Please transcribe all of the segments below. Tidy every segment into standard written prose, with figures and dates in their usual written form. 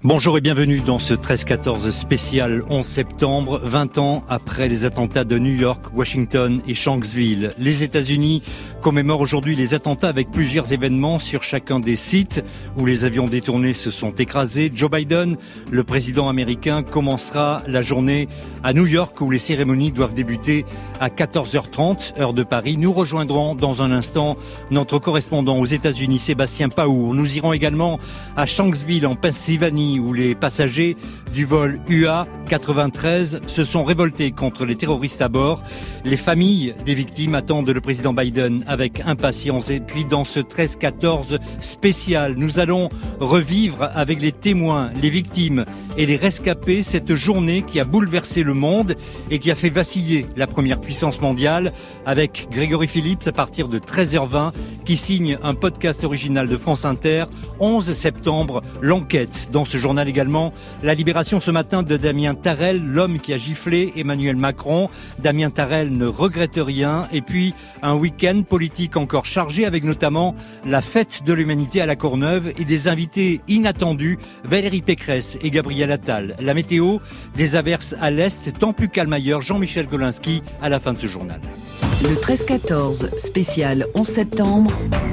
Bonjour et bienvenue dans ce 13-14 spécial 11 septembre, 20 ans après les attentats de New York, Washington et Shanksville. Les États-Unis commémorent aujourd'hui les attentats avec plusieurs événements sur chacun des sites où les avions détournés se sont écrasés. Joe Biden, le président américain, commencera la journée à New York où les cérémonies doivent débuter à 14h30, heure de Paris. Nous rejoindrons dans un instant notre correspondant aux États-Unis, Sébastien Paour. Nous irons également à Shanksville en Pennsylvanie où les passagers du vol UA-93 se sont révoltés contre les terroristes à bord. Les familles des victimes attendent le président Biden avec impatience. Et puis dans ce 13-14 spécial, nous allons revivre avec les témoins, les victimes et les rescapés cette journée qui a bouleversé le monde et qui a fait vaciller la première puissance mondiale avec Grégory Phillips à partir de 13h20 qui signe un podcast original de France Inter, 11 septembre, l'enquête. Dans ce journal également, la libération ce matin de Damien Tarel, l'homme qui a giflé Emmanuel Macron. Damien Tarel ne regrette rien. Et puis, un week-end politique encore chargé avec notamment la fête de l'humanité à la Courneuve et des invités inattendus, Valérie Pécresse et Gabriel Attal. La météo, des averses à l'est, tant plus calme ailleurs. Jean-Michel Golinski à la fin de ce journal. Le 13-14 spécial 11 septembre.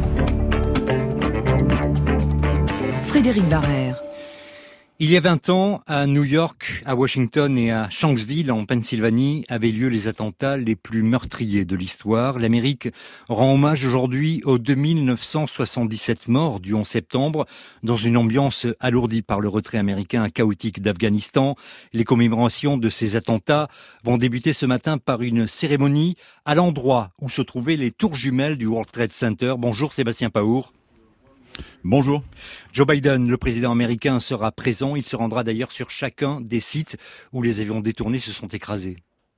Frédéric Barrère. Il y a 20 ans, à New York, à Washington et à Shanksville, en Pennsylvanie, avaient lieu les attentats les plus meurtriers de l'histoire. L'Amérique rend hommage aujourd'hui aux 2977 morts du 11 septembre, dans une ambiance alourdie par le retrait américain chaotique d'Afghanistan. Les commémorations de ces attentats vont débuter ce matin par une cérémonie à l'endroit où se trouvaient les tours jumelles du World Trade Center. Bonjour Sébastien Paour. Bonjour. Joe Biden, le président américain, sera présent. Il se rendra d'ailleurs sur chacun des sites où les avions détournés se sont écrasés.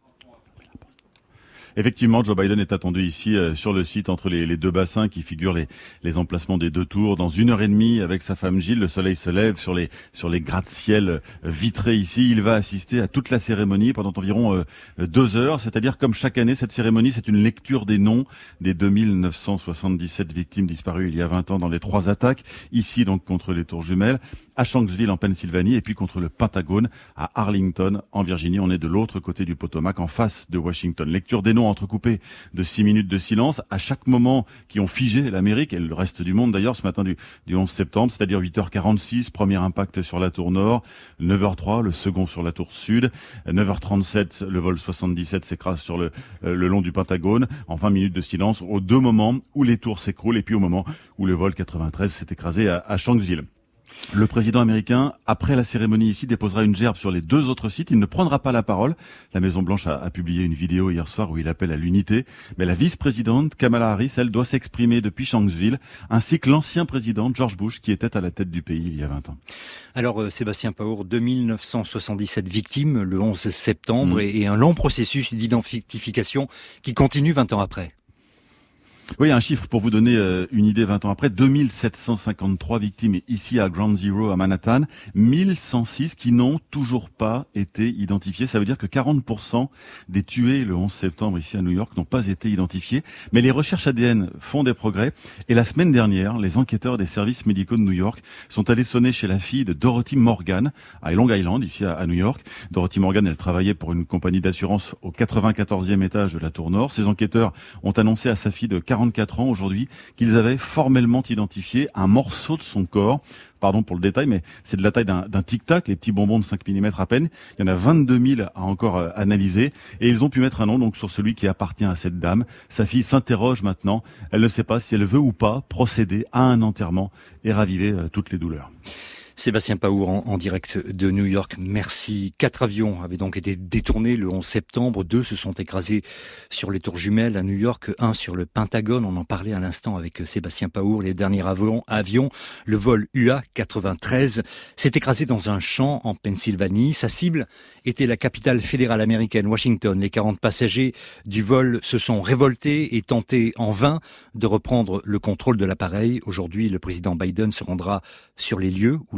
Effectivement, Joe Biden est attendu ici sur le site entre les deux bassins qui figurent les emplacements des deux tours. Dans 1h30 avec sa femme Jill, le soleil se lève sur les gratte-ciel vitrés ici. Il va assister à toute la cérémonie pendant environ 2 heures. C'est-à-dire comme chaque année, cette cérémonie, c'est une lecture des noms des 2977 victimes disparues il y a 20 ans dans les 3 attaques. Ici donc contre les tours jumelles, à Shanksville en Pennsylvanie et puis contre le Pentagone à Arlington en Virginie. On est de l'autre côté du Potomac en face de Washington. Lecture des noms entrecoupés de 6 minutes de silence à chaque moment qui ont figé l'Amérique et le reste du monde d'ailleurs ce matin du 11 septembre, c'est-à-dire 8h46, premier impact sur la tour nord, 9h03, le second sur la tour sud, 9h37, le vol 77 s'écrase sur le long du Pentagone, enfin minute de silence aux 2 moments où les tours s'écroulent et puis au moment où le vol 93 s'est écrasé à Shanksville. Le président américain, après la cérémonie ici, déposera une gerbe sur les 2 autres sites. Il ne prendra pas la parole. La Maison-Blanche a publié une vidéo hier soir où il appelle à l'unité. Mais la vice-présidente, Kamala Harris, elle doit s'exprimer depuis Shanksville, ainsi que l'ancien président George Bush, qui était à la tête du pays il y a 20 ans. Alors, Sébastien Paour, 2977 victimes le 11 septembre et un long processus d'identification qui continue 20 ans après. Oui, un chiffre pour vous donner une idée 20 ans après, 2753 victimes ici à Ground Zero à Manhattan, 1106 qui n'ont toujours pas été identifiés. Ça veut dire que 40% des tués le 11 septembre ici à New York n'ont pas été identifiés. Mais les recherches ADN font des progrès. Et la semaine dernière, les enquêteurs des services médicaux de New York sont allés sonner chez la fille de Dorothy Morgan à Long Island, ici à New York. Dorothy Morgan, elle travaillait pour une compagnie d'assurance au 94e étage de la tour nord. Ces enquêteurs ont annoncé à sa fille de 44 ans aujourd'hui qu'ils avaient formellement identifié un morceau de son corps. Pardon pour le détail, mais c'est de la taille d'un tic-tac, les petits bonbons de 5 mm à peine. Il y en a 22 000 à encore analyser. Et ils ont pu mettre un nom donc sur celui qui appartient à cette dame. Sa fille s'interroge maintenant. Elle ne sait pas si elle veut ou pas procéder à un enterrement et raviver toutes les douleurs. Sébastien Paour en direct de New York, merci. 4 avions avaient donc été détournés le 11 septembre. 2 se sont écrasés sur les tours jumelles à New York, 1 sur le Pentagone. On en parlait à l'instant avec Sébastien Paour. Les derniers avions, le vol UA-93, s'est écrasé dans un champ en Pennsylvanie. Sa cible était la capitale fédérale américaine, Washington. Les 40 passagers du vol se sont révoltés et tenté en vain de reprendre le contrôle de l'appareil. Aujourd'hui, le président Biden se rendra sur les lieux où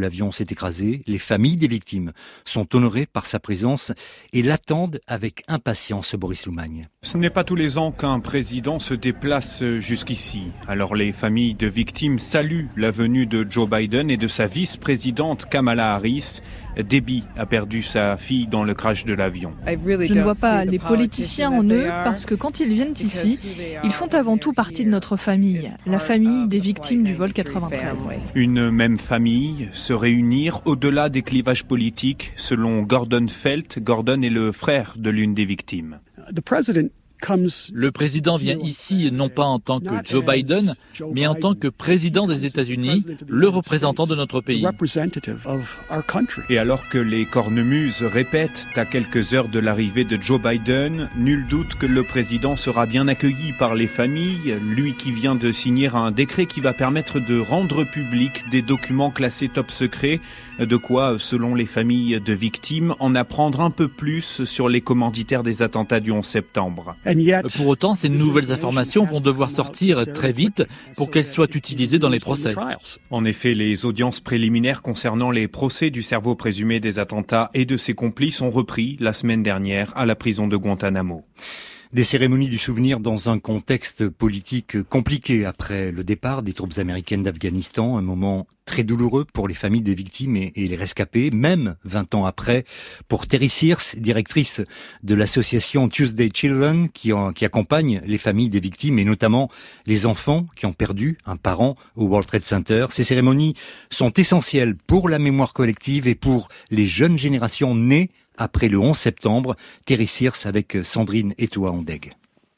l'avion s'est écrasé. Les familles des victimes sont honorées par sa présence et l'attendent avec impatience, Boris Loumagne. Ce n'est pas tous les ans qu'un président se déplace jusqu'ici. Alors les familles de victimes saluent la venue de Joe Biden et de sa vice-présidente Kamala Harris. Déby a perdu sa fille dans le crash de l'avion. Je ne vois pas les politiciens en eux parce que quand ils viennent ici, ils font avant tout partie de notre famille, la famille des victimes du vol 93. Une même famille se réunir au-delà des clivages politiques, selon Gordon Felt. Gordon est le frère de l'une des victimes. Le président vient ici non pas en tant que Joe Biden, mais en tant que président des États-Unis, le représentant de notre pays. Et alors que les cornemuses répètent à quelques heures de l'arrivée de Joe Biden, nul doute que le président sera bien accueilli par les familles, lui qui vient de signer un décret qui va permettre de rendre public des documents classés top secret, de quoi, selon les familles de victimes, en apprendre un peu plus sur les commanditaires des attentats du 11 septembre. Pour autant, ces nouvelles informations vont devoir sortir très vite pour qu'elles soient utilisées dans les procès. En effet, les audiences préliminaires concernant les procès du cerveau présumé des attentats et de ses complices ont repris la semaine dernière à la prison de Guantanamo. Des cérémonies du souvenir dans un contexte politique compliqué après le départ des troupes américaines d'Afghanistan, un moment très douloureux pour les familles des victimes et les rescapés, même 20 ans après. Pour Terry Sears, directrice de l'association Tuesday Children, qui accompagne les familles des victimes et notamment les enfants qui ont perdu un parent au World Trade Center. Ces cérémonies sont essentielles pour la mémoire collective et pour les jeunes générations nées après le 11 septembre. Terry Sears avec Sandrine Etoua-Ondeg.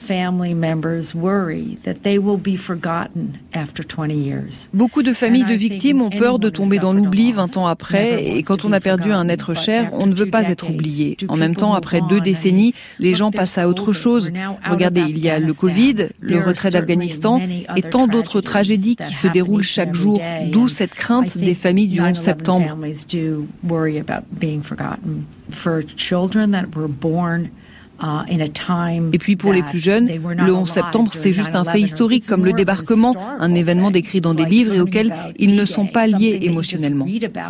Beaucoup de familles de victimes ont peur de tomber dans l'oubli 20 ans après, et quand on a perdu un être cher, on ne veut pas être oublié. En même temps, après 2 décennies, les gens passent à autre chose. Regardez, il y a le Covid, le retrait d'Afghanistan et tant d'autres tragédies qui se déroulent chaque jour, d'où cette crainte des familles du 11 septembre. Et puis pour les plus jeunes, le 11 septembre, c'est juste un fait historique comme le débarquement, un événement décrit dans des livres et auquel ils ne sont pas liés émotionnellement.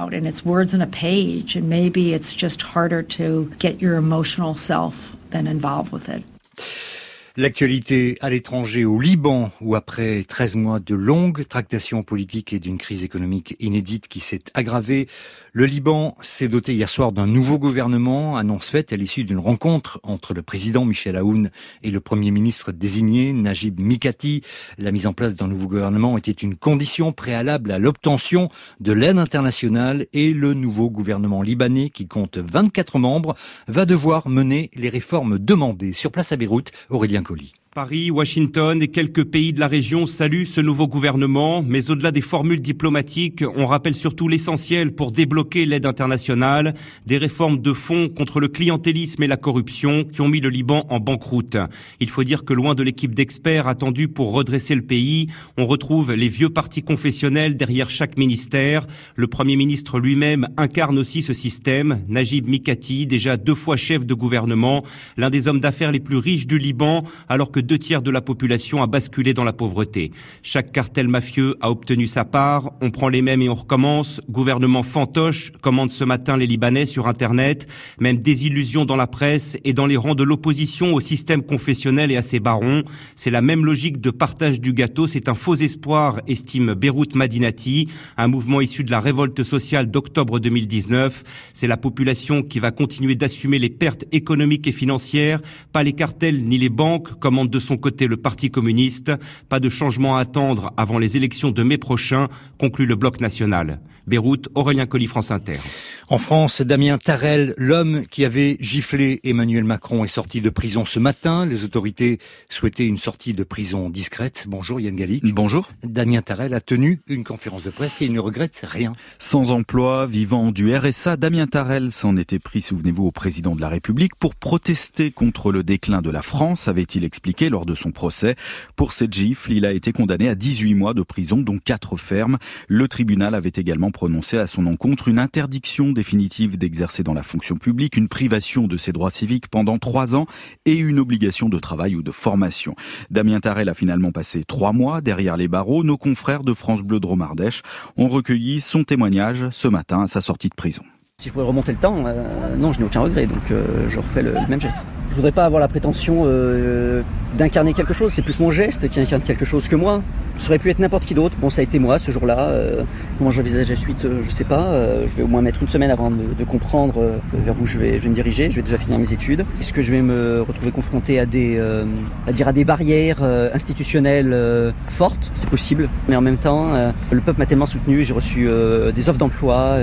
L'actualité à l'étranger, au Liban, où après 13 mois de longues tractations politiques et d'une crise économique inédite qui s'est aggravée, le Liban s'est doté hier soir d'un nouveau gouvernement, annonce faite à l'issue d'une rencontre entre le président Michel Aoun et le premier ministre désigné Najib Mikati. La mise en place d'un nouveau gouvernement était une condition préalable à l'obtention de l'aide internationale et le nouveau gouvernement libanais, qui compte 24 membres, va devoir mener les réformes demandées. Sur place à Beyrouth, Aurélien Colli. Paris, Washington et quelques pays de la région saluent ce nouveau gouvernement, mais au-delà des formules diplomatiques, on rappelle surtout l'essentiel pour débloquer l'aide internationale, des réformes de fond contre le clientélisme et la corruption qui ont mis le Liban en banqueroute. Il faut dire que loin de l'équipe d'experts attendue pour redresser le pays, on retrouve les vieux partis confessionnels derrière chaque ministère. Le Premier ministre lui-même incarne aussi ce système. Najib Mikati, déjà 2 fois chef de gouvernement, l'un des hommes d'affaires les plus riches du Liban, alors que 2/3 de la population a basculé dans la pauvreté. Chaque cartel mafieux a obtenu sa part. On prend les mêmes et on recommence. Gouvernement fantoche, commandent ce matin les Libanais sur Internet. Même désillusion dans la presse et dans les rangs de l'opposition au système confessionnel et à ses barons. C'est la même logique de partage du gâteau. C'est un faux espoir, estime Beyrouth Madinati, un mouvement issu de la révolte sociale d'octobre 2019. C'est la population qui va continuer d'assumer les pertes économiques et financières, pas les cartels ni les banques, commande de son côté le Parti communiste. Pas de changement à attendre avant les élections de mai prochain, conclut le Bloc national. Beyrouth, Aurélien Colli, France Inter. En France, Damien Tarel, l'homme qui avait giflé Emmanuel Macron, est sorti de prison ce matin. Les autorités souhaitaient une sortie de prison discrète. Bonjour Yann Gallic. Bonjour. Damien Tarel a tenu une conférence de presse et il ne regrette rien. Sans emploi, vivant du RSA, Damien Tarel s'en était pris, souvenez-vous, au président de la République pour protester contre le déclin de la France, avait-il expliqué lors de son procès. Pour cette gifle, il a été condamné à 18 mois de prison, dont 4 fermes. Le tribunal avait également prononcé à son encontre une interdiction définitive d'exercer dans la fonction publique, une privation de ses droits civiques pendant 3 ans et une obligation de travail ou de formation. Damien Tarel a finalement passé 3 mois derrière les barreaux. Nos confrères de France Bleu Drôme-Ardèche ont recueilli son témoignage ce matin à sa sortie de prison. Si je pouvais remonter le temps, non, je n'ai aucun regret, donc je refais le même geste. Je voudrais pas avoir la prétention d'incarner quelque chose, c'est plus mon geste qui incarne quelque chose que moi. Ça aurait pu être n'importe qui d'autre, bon ça a été moi ce jour-là. Comment j'envisage la suite, je sais pas. Je vais au moins mettre une semaine avant de comprendre vers où je vais me diriger. Je vais déjà finir mes études. Est-ce que je vais me retrouver confronté à des barrières institutionnelles fortes? C'est possible, mais en même temps, le peuple m'a tellement soutenu, j'ai reçu des offres d'emploi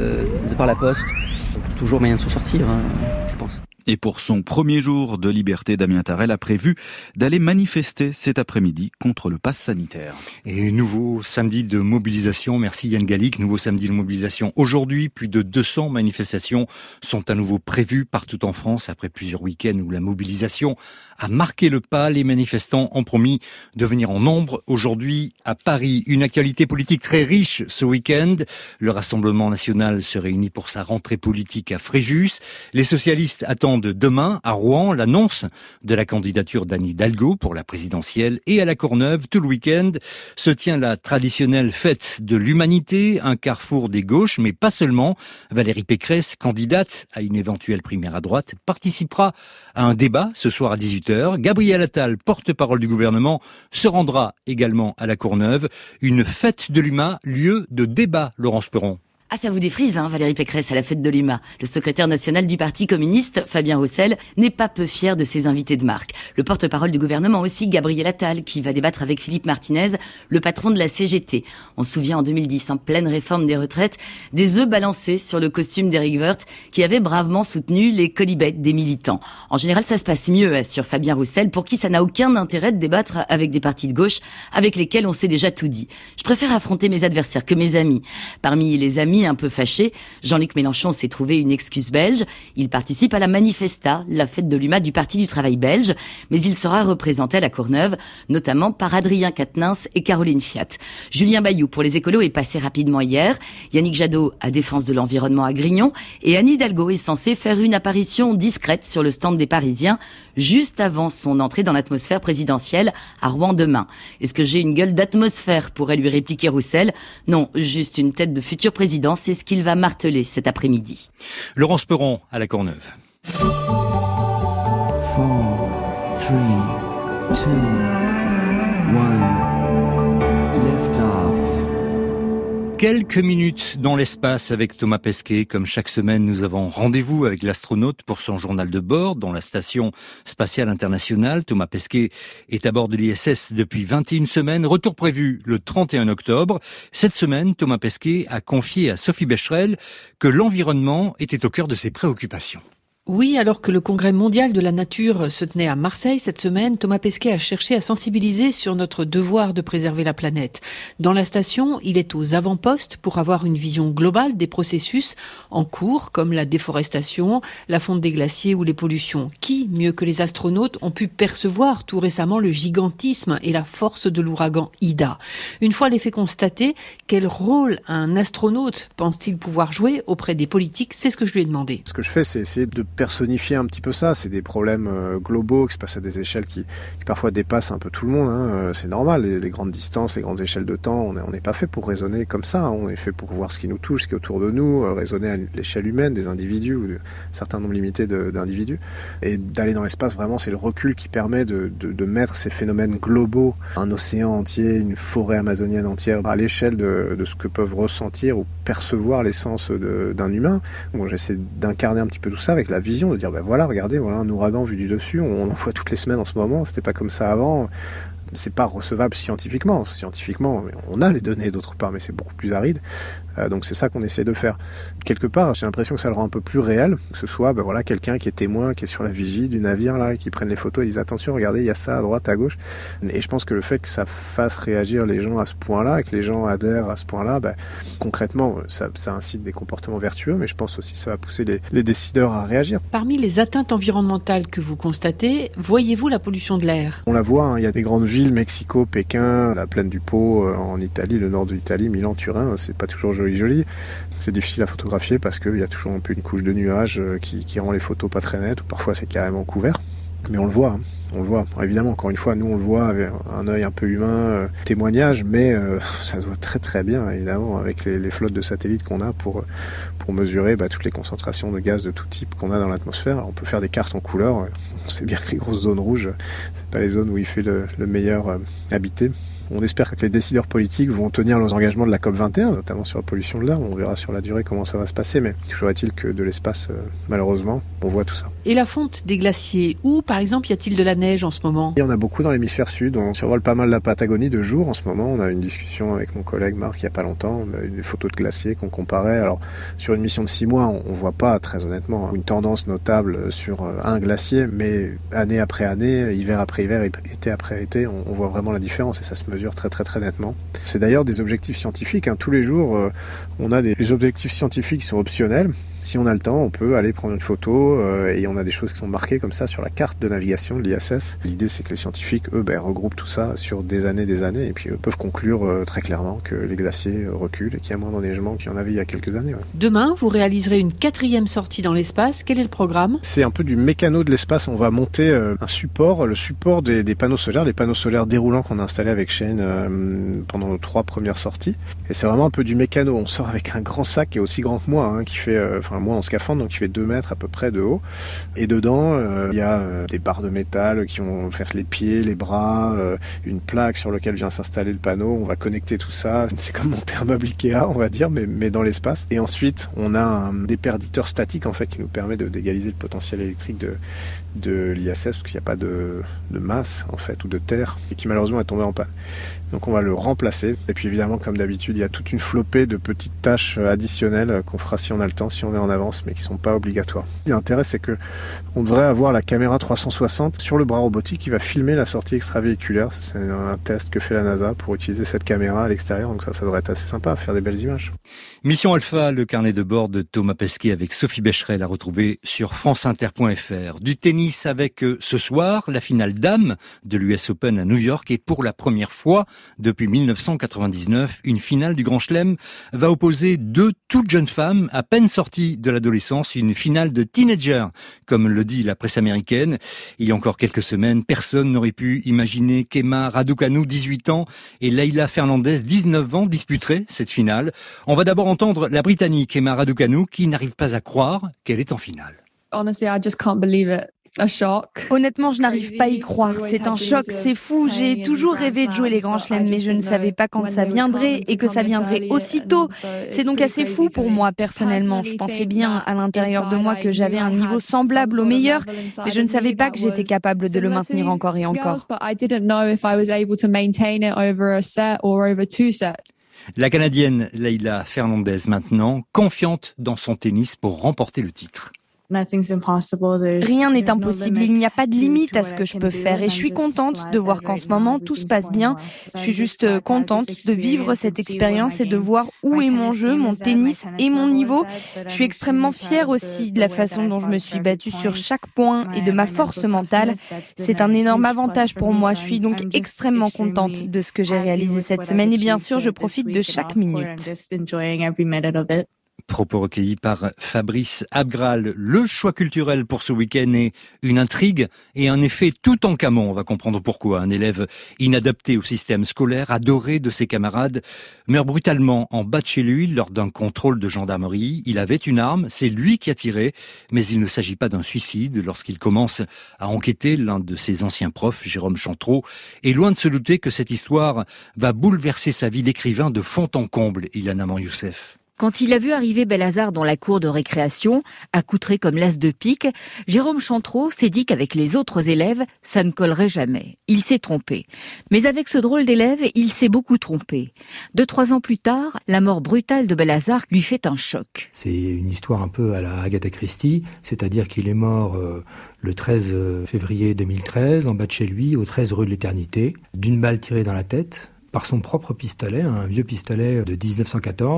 de par la poste. Donc, toujours moyen de s'en sortir, je pense. Et pour son premier jour de liberté, Damien Tarel a prévu d'aller manifester cet après-midi contre le pass sanitaire. Et nouveau samedi de mobilisation, merci Yann Gallic, nouveau samedi de mobilisation. Aujourd'hui, plus de 200 manifestations sont à nouveau prévues partout en France après plusieurs week-ends où la mobilisation a marqué le pas. Les manifestants ont promis de venir en nombre aujourd'hui à Paris. Une actualité politique très riche ce week-end. Le Rassemblement national se réunit pour sa rentrée politique à Fréjus. Les socialistes attendent demain à Rouen l'annonce de la candidature d'Anne Hidalgo pour la présidentielle, et à la Courneuve tout le week-end se tient la traditionnelle fête de l'humanité, un carrefour des gauches, mais pas seulement. Valérie Pécresse, candidate à une éventuelle primaire à droite, participera à un débat ce soir à 18h. Gabriel Attal, porte-parole du gouvernement, se rendra également à la Courneuve. Une fête de l'UMA, lieu de débat, Laurence Perron. Ah, ça vous défrise, Valérie Pécresse à la fête de l'UMA. Le secrétaire national du Parti communiste, Fabien Roussel, n'est pas peu fier de ses invités de marque. Le porte-parole du gouvernement aussi, Gabriel Attal, qui va débattre avec Philippe Martinez, le patron de la CGT. On se souvient en 2010, en pleine réforme des retraites, des œufs balancés sur le costume d'Éric Woerth, qui avait bravement soutenu les colibets des militants. En général, ça se passe mieux, assure Fabien Roussel, pour qui ça n'a aucun intérêt de débattre avec des partis de gauche avec lesquels on s'est déjà tout dit. Je préfère affronter mes adversaires que mes amis. Parmi les amis un peu fâché, Jean-Luc Mélenchon s'est trouvé une excuse belge. Il participe à la Manifesta, la fête de l'UMA du Parti du Travail belge, mais il sera représenté à la Courneuve, notamment par Adrien Quatennens et Caroline Fiat. Julien Bayou pour les écolos est passé rapidement hier, Yannick Jadot à Défense de l'environnement à Grignon, et Anne Hidalgo est censée faire une apparition discrète sur le stand des Parisiens, juste avant son entrée dans l'atmosphère présidentielle à Rouen demain. Est-ce que j'ai une gueule d'atmosphère, pourrait lui répliquer Roussel? Non, juste une tête de futur président, c'est ce qu'il va marteler cet après-midi. Laurence Perron à la Courneuve. 4, 3, 2, 1, lift off. Quelques minutes dans l'espace avec Thomas Pesquet. Comme chaque semaine, nous avons rendez-vous avec l'astronaute pour son journal de bord dans la Station spatiale internationale. Thomas Pesquet est à bord de l'ISS depuis 21 semaines. Retour prévu le 31 octobre. Cette semaine, Thomas Pesquet a confié à Sophie Becherel que l'environnement était au cœur de ses préoccupations. Oui, alors que le Congrès mondial de la nature se tenait à Marseille cette semaine, Thomas Pesquet a cherché à sensibiliser sur notre devoir de préserver la planète. Dans la station, il est aux avant-postes pour avoir une vision globale des processus en cours, comme la déforestation, la fonte des glaciers ou les pollutions. Qui, mieux que les astronautes, ont pu percevoir tout récemment le gigantisme et la force de l'ouragan Ida? Une fois les faits constatés, quel rôle un astronaute pense-t-il pouvoir jouer auprès des politiques? C'est ce que je lui ai demandé. Ce que je fais, c'est essayer de personnifier un petit peu ça. C'est des problèmes globaux qui se passent à des échelles qui parfois dépassent un peu tout le monde. C'est normal, les grandes distances, les grandes échelles de temps, on n'est pas fait pour raisonner comme ça. On est fait pour voir ce qui nous touche, ce qui est autour de nous, raisonner à l'échelle humaine des individus ou d'un certain nombre limité d'individus. Et d'aller dans l'espace, vraiment, c'est le recul qui permet de mettre ces phénomènes globaux, un océan entier, une forêt amazonienne entière, à l'échelle de ce que peuvent ressentir ou percevoir l'essence d'un humain. Bon, j'essaie d'incarner un petit peu tout ça avec la vision, de dire voilà, regardez, voilà un ouragan vu du dessus, on en voit toutes les semaines en ce moment, c'était pas comme ça avant. C'est pas recevable scientifiquement. Scientifiquement, on a les données d'autre part, mais c'est beaucoup plus aride. Donc c'est ça qu'on essaie de faire. Quelque part, j'ai l'impression que ça le rend un peu plus réel, que ce soit quelqu'un qui est témoin, qui est sur la vigie du navire là, qui prenne les photos et disent attention, regardez, il y a ça à droite, à gauche. Et je pense que le fait que ça fasse réagir les gens à ce point-là, que les gens adhèrent à ce point-là, concrètement, ça incite des comportements vertueux, mais je pense aussi que ça va pousser les décideurs à réagir. Parmi les atteintes environnementales que vous constatez, voyez-vous la pollution de l'air? On la voit, il y a des grandes villes, Mexico, Pékin, la plaine du Pô en Italie, le nord de l'Italie, Milan, Turin, c'est pas toujours joli. joli. C'est difficile à photographier parce qu'il y a toujours un peu une couche de nuages qui rend les photos pas très nettes, ou parfois c'est carrément couvert. Mais on le voit, on le voit. Alors évidemment, encore une fois, nous on le voit avec un œil un peu humain, témoignage, mais ça se voit très très bien, évidemment, avec les flottes de satellites qu'on a pour mesurer toutes les concentrations de gaz de tout type qu'on a dans l'atmosphère. Alors, on peut faire des cartes en couleur. On sait bien que les grosses zones rouges, c'est pas les zones où il fait le meilleur habiter. On espère que les décideurs politiques vont tenir leurs engagements de la COP21, notamment sur la pollution de l'air. On verra sur la durée comment ça va se passer, mais toujours est-il que de l'espace, malheureusement, on voit tout ça. Et la fonte des glaciers, où par exemple y a-t-il de la neige en ce moment ? Il y en a beaucoup dans l'hémisphère sud. On survole pas mal la Patagonie de jour en ce moment. On a une discussion avec mon collègue Marc il y a pas longtemps. On a eu des photos de glaciers qu'on comparait. Alors sur une mission de 6 mois, on voit pas très honnêtement une tendance notable sur un glacier, mais année après année, hiver après hiver, été après été, on voit vraiment la différence et ça se mesure très très très nettement. C'est d'ailleurs des objectifs scientifiques. Tous les jours, on a des objectifs scientifiques qui sont optionnels. Si on a le temps, on peut aller prendre une photo et on a des choses qui sont marquées comme ça sur la carte de navigation de l'ISS. L'idée, c'est que les scientifiques, eux, regroupent tout ça sur des années et puis peuvent conclure très clairement que les glaciers reculent et qu'il y a moins d'enneigement qu'il y en avait il y a quelques années. Ouais. Demain, vous réaliserez une 4e sortie dans l'espace. Quel est le programme ? C'est un peu du mécano de l'espace. On va monter un support, le support des panneaux solaires, les panneaux solaires déroulants qu'on a installés avec Shane pendant nos 3 premières sorties. Et c'est vraiment un peu du mécano. On sort avec un grand sac qui est aussi grand que moi, qui fait... moi en scaphandre, donc il fait 2 mètres à peu près de haut. Et dedans, il y a des barres de métal qui vont faire les pieds, les bras, une plaque sur laquelle vient s'installer le panneau. On va connecter tout ça. C'est comme monter un meuble Ikea, on va dire, mais dans l'espace. Et ensuite, on a un déperditeur statique, en fait, qui nous permet d'égaliser le potentiel électrique de l'ISS, parce qu'il n'y a pas de masse, en fait, ou de terre, et qui malheureusement est tombé en panne. Donc on va le remplacer. Et puis évidemment, comme d'habitude, il y a toute une flopée de petites tâches additionnelles qu'on fera si on a le temps, si on est en avance, mais qui ne sont pas obligatoires. L'intérêt, c'est que on devrait avoir la caméra 360 sur le bras robotique qui va filmer la sortie extravéhiculaire. C'est un test que fait la NASA pour utiliser cette caméra à l'extérieur. Donc ça devrait être assez sympa, faire des belles images. Mission Alpha, le carnet de bord de Thomas Pesquet avec Sophie Becherel à retrouver sur franceinter.fr. Du tennis avec ce soir, la finale dames de l'US Open à New York, et pour la première fois depuis 1999, une finale du Grand Chelem va opposer 2 toutes jeunes femmes à peine sorties de l'adolescence, une finale de teenager, comme le dit la presse américaine. Il y a encore quelques semaines, personne n'aurait pu imaginer qu'Emma Raducanu, 18 ans, et Leila Fernandez, 19 ans, disputeraient cette finale. On va d'abord entendre la Britannique Emma Raducanu qui n'arrive pas à croire qu'elle est en finale. Honestly, I just can't believe it. Honnêtement, je n'arrive pas à y croire. C'est un choc, c'est fou. J'ai toujours rêvé de jouer les grands chelems, mais je ne savais pas quand ça viendrait et que ça viendrait aussitôt. C'est donc assez fou pour moi, personnellement. Je pensais bien à l'intérieur de moi que j'avais un niveau semblable au meilleur, mais je ne savais pas que j'étais capable de le maintenir encore et encore. La Canadienne Leila Fernandez maintenant, confiante dans son tennis pour remporter le titre. Rien n'est impossible, il n'y a pas de limite à ce que je peux faire et je suis contente de voir qu'en ce moment tout se passe bien. Je suis juste contente de vivre cette expérience et de voir où est mon jeu, mon tennis et mon niveau. Je suis extrêmement fière aussi de la façon dont je me suis battue sur chaque point et de ma force mentale. C'est un énorme avantage pour moi. Je suis donc extrêmement contente de ce que j'ai réalisé cette semaine et bien sûr je profite de chaque minute. Propos recueillis par Fabrice Abgral. Le choix culturel pour ce week-end est une intrigue et un effet tout en camon. On va comprendre pourquoi. Un élève inadapté au système scolaire, adoré de ses camarades, meurt brutalement en bas de chez lui lors d'un contrôle de gendarmerie. Il avait une arme, c'est lui qui a tiré, mais il ne s'agit pas d'un suicide. Lorsqu'il commence à enquêter, l'un de ses anciens profs, Jérôme Chantreau, est loin de se douter que cette histoire va bouleverser sa vie d'écrivain de fond en comble. Ilana Youssef. Quand il a vu arriver Belhazard dans la cour de récréation, accoutré comme l'as de pique, Jérôme Chantreau s'est dit qu'avec les autres élèves, ça ne collerait jamais. Il s'est trompé. Mais avec ce drôle d'élève, il s'est beaucoup trompé. 2-3 ans plus tard, la mort brutale de Belhazard lui fait un choc. C'est une histoire un peu à la Agatha Christie, c'est-à-dire qu'il est mort le 13 février 2013, en bas de chez lui, au 13 rue de l'Éternité, d'une balle tirée dans la tête, par son propre pistolet, un vieux pistolet de 1914.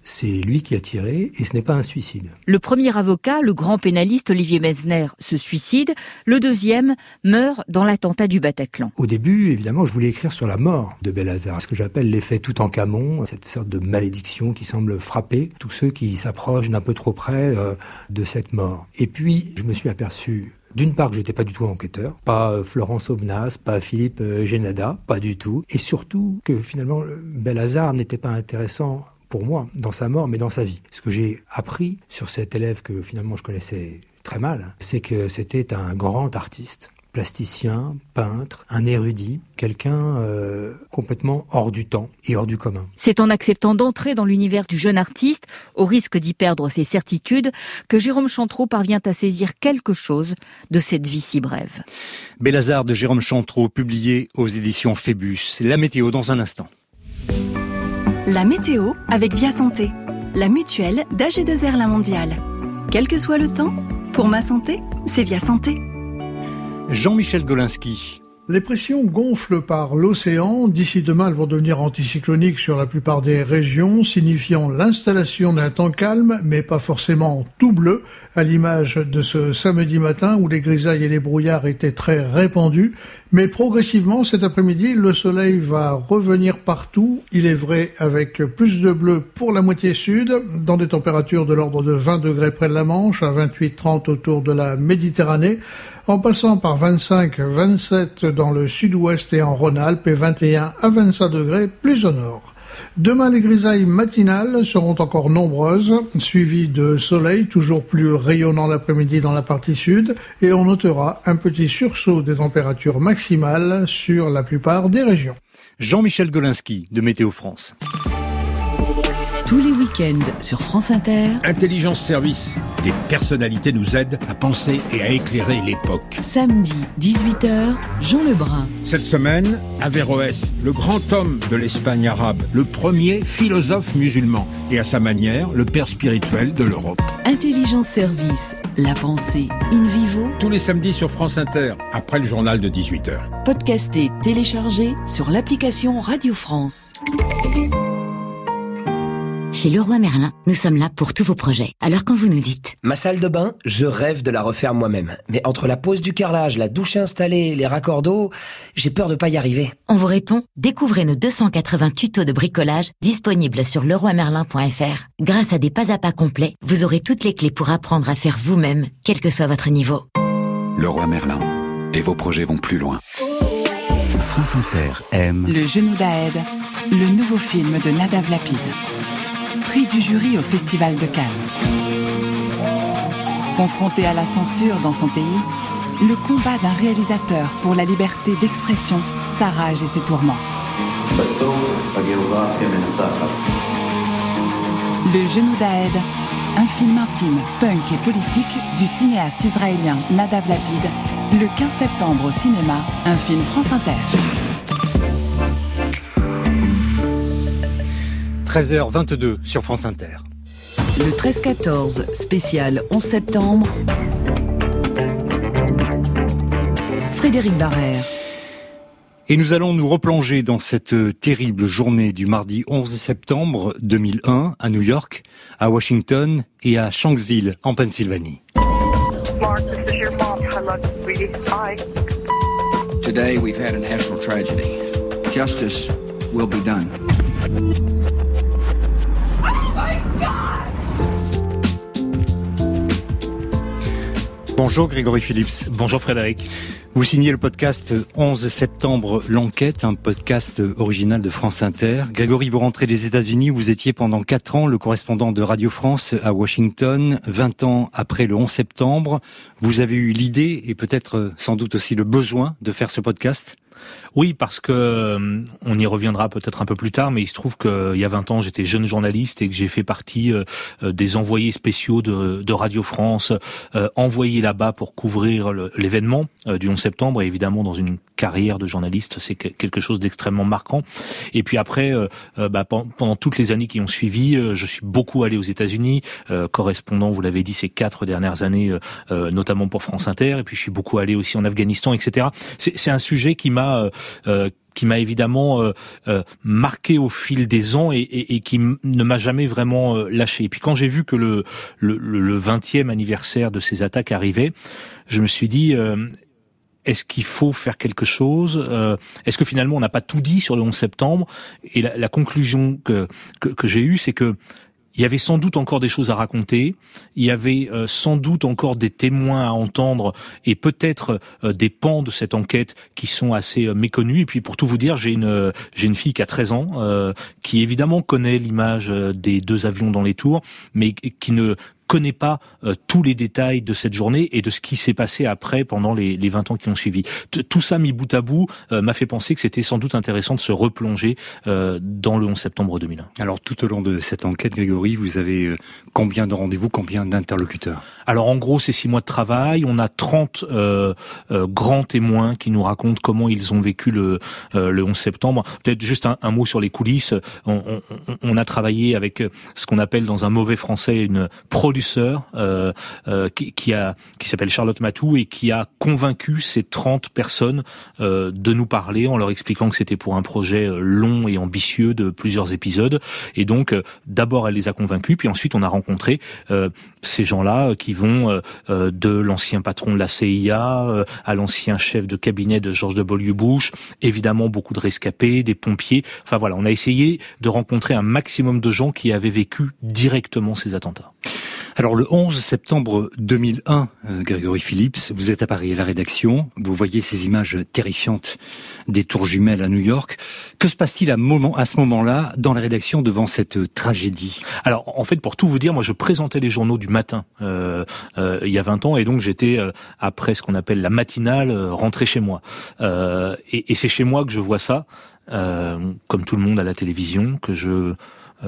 c'est lui qui a tiré et ce n'est pas un suicide. Le premier avocat, le grand pénaliste Olivier Messner, se suicide. Le deuxième meurt dans l'attentat du Bataclan. Au début, évidemment, je voulais écrire sur la mort de Bellazar, ce que j'appelle l'effet Toutankhamon, cette sorte de malédiction qui semble frapper tous ceux qui s'approchent d'un peu trop près de cette mort. Et puis, je me suis aperçu d'une part que j'étais pas du tout enquêteur, pas Florence Aubenas, pas Philippe Génada, pas du tout. Et surtout que finalement, Bellazar n'était pas intéressant pour moi dans sa mort, mais dans sa vie. Ce que j'ai appris sur cet élève que finalement je connaissais très mal, c'est que c'était un grand artiste, plasticien, peintre, un érudit, quelqu'un complètement hors du temps et hors du commun. C'est en acceptant d'entrer dans l'univers du jeune artiste, au risque d'y perdre ses certitudes, que Jérôme Chantreau parvient à saisir quelque chose de cette vie si brève. Bellazar de Jérôme Chantreau, publié aux éditions Phébus. La météo dans un instant. La météo avec Via Santé, la mutuelle d'AG2R La Mondiale. Quel que soit le temps, pour ma santé, c'est Via Santé. Jean-Michel Golinski. Les pressions gonflent par l'océan. D'ici demain, elles vont devenir anticycloniques sur la plupart des régions, signifiant l'installation d'un temps calme, mais pas forcément tout bleu, à l'image de ce samedi matin où les grisailles et les brouillards étaient très répandus. Mais progressivement, cet après-midi, le soleil va revenir partout. Il est vrai avec plus de bleu pour la moitié sud, dans des températures de l'ordre de 20 degrés près de la Manche, à 28-30 autour de la Méditerranée, en passant par 25-27 dans le sud-ouest et en Rhône-Alpes et 21 à 25 degrés plus au nord. Demain, les grisailles matinales seront encore nombreuses, suivies de soleil toujours plus rayonnant l'après-midi dans la partie sud, et on notera un petit sursaut des températures maximales sur la plupart des régions. Jean-Michel Golinski de Météo France. Tous les week-ends sur France Inter. Intelligence Service. Des personnalités nous aident à penser et à éclairer l'époque. Samedi, 18h, Jean Lebrun. Cette semaine, Averroès, le grand homme de l'Espagne arabe, le premier philosophe musulman et à sa manière, le père spirituel de l'Europe. Intelligence Service, la pensée in vivo. Tous les samedis sur France Inter, après le journal de 18h. Podcasté, téléchargé sur l'application Radio France. Chez Leroy Merlin, nous sommes là pour tous vos projets. Alors quand vous nous dites... Ma salle de bain, je rêve de la refaire moi-même. Mais entre la pose du carrelage, la douche installée, les raccords d'eau, j'ai peur de pas y arriver. On vous répond, découvrez nos 280 tutos de bricolage disponibles sur leroymerlin.fr. Grâce à des pas à pas complets, vous aurez toutes les clés pour apprendre à faire vous-même, quel que soit votre niveau. Leroy Merlin. Et vos projets vont plus loin. France Inter aime... Le genou d'Aède, le nouveau film de Nadav Lapid. Prix du jury au Festival de Cannes. Confronté à la censure dans son pays, le combat d'un réalisateur pour la liberté d'expression, sa rage et ses tourments. Le genou d'Aède, un film intime, punk et politique du cinéaste israélien Nadav Lapid, le 15 septembre au cinéma, un film France Inter. 13h22 sur France Inter. Le 13-14 spécial 11 septembre. Frédéric Barrère. Et nous allons nous replonger dans cette terrible journée du mardi 11 septembre 2001 à New York, à Washington et à Shanksville en Pennsylvanie. Today we've had a national tragedy. Justice will be done. Bonjour Grégory Phillips. Bonjour Frédéric. Vous signez le podcast 11 septembre, l'enquête, un podcast original de France Inter. Grégory, vous rentrez des États-Unis, vous étiez pendant 4 ans le correspondant de Radio France à Washington. 20 ans après le 11 septembre, vous avez eu l'idée et peut-être sans doute aussi le besoin de faire ce podcast ? Oui, parce que on y reviendra peut-être un peu plus tard, mais il se trouve qu'il y a 20 ans, j'étais jeune journaliste et que j'ai fait partie des envoyés spéciaux de Radio France, envoyés là-bas pour couvrir l'événement du 11 septembre. Et évidemment, dans une carrière de journaliste, c'est quelque chose d'extrêmement marquant. Et puis après, pendant toutes les années qui ont suivi, je suis beaucoup allé aux États-Unis, correspondant, vous l'avez dit, ces 4 dernières années, notamment pour France Inter. Et puis je suis beaucoup allé aussi en Afghanistan, etc. C'est un sujet qui m'a qui m'a évidemment marqué au fil des ans et qui ne m'a jamais vraiment lâché. Et puis quand j'ai vu que le 20e anniversaire de ces attaques arrivait, je me suis dit est-ce qu'il faut faire quelque chose ? Est-ce que finalement on n'a pas tout dit sur le 11 septembre ? Et la conclusion que j'ai eue, c'est que il y avait sans doute encore des choses à raconter, il y avait sans doute encore des témoins à entendre et peut-être des pans de cette enquête qui sont assez méconnus. Et puis pour tout vous dire, j'ai une fille qui a 13 ans, qui évidemment connaît l'image des 2 avions dans les tours, mais qui ne connaît pas tous les détails de cette journée et de ce qui s'est passé après pendant les 20 ans qui ont suivi. Tout ça mis bout à bout m'a fait penser que c'était sans doute intéressant de se replonger dans le 11 septembre 2001. Alors tout au long de cette enquête, Grégory, vous avez combien de rendez-vous, combien d'interlocuteurs ? Alors en gros, c'est 6 mois de travail. On a 30 grands témoins qui nous racontent comment ils ont vécu le 11 septembre. Peut-être juste un mot sur les coulisses. On a travaillé avec ce qu'on appelle dans un mauvais français une producteur qui s'appelle Charlotte Matou et qui a convaincu ces 30 personnes de nous parler en leur expliquant que c'était pour un projet long et ambitieux de plusieurs épisodes. Et donc d'abord elle les a convaincus, puis ensuite on a rencontré ces gens-là qui vont de l'ancien patron de la CIA à l'ancien chef de cabinet de George W. Bush, évidemment beaucoup de rescapés, des pompiers. Enfin voilà, on a essayé de rencontrer un maximum de gens qui avaient vécu directement ces attentats. Alors le 11 septembre 2001, Grégory Phillips, vous êtes à Paris à la rédaction, vous voyez ces images terrifiantes des tours jumelles à New York. Que se passe-t-il à ce moment-là dans la rédaction devant cette tragédie ? Alors en fait, pour tout vous dire, moi je présentais les journaux du matin il y a 20 ans et donc j'étais après ce qu'on appelle la matinale rentré chez moi. Et c'est chez moi que je vois ça, comme tout le monde à la télévision, que je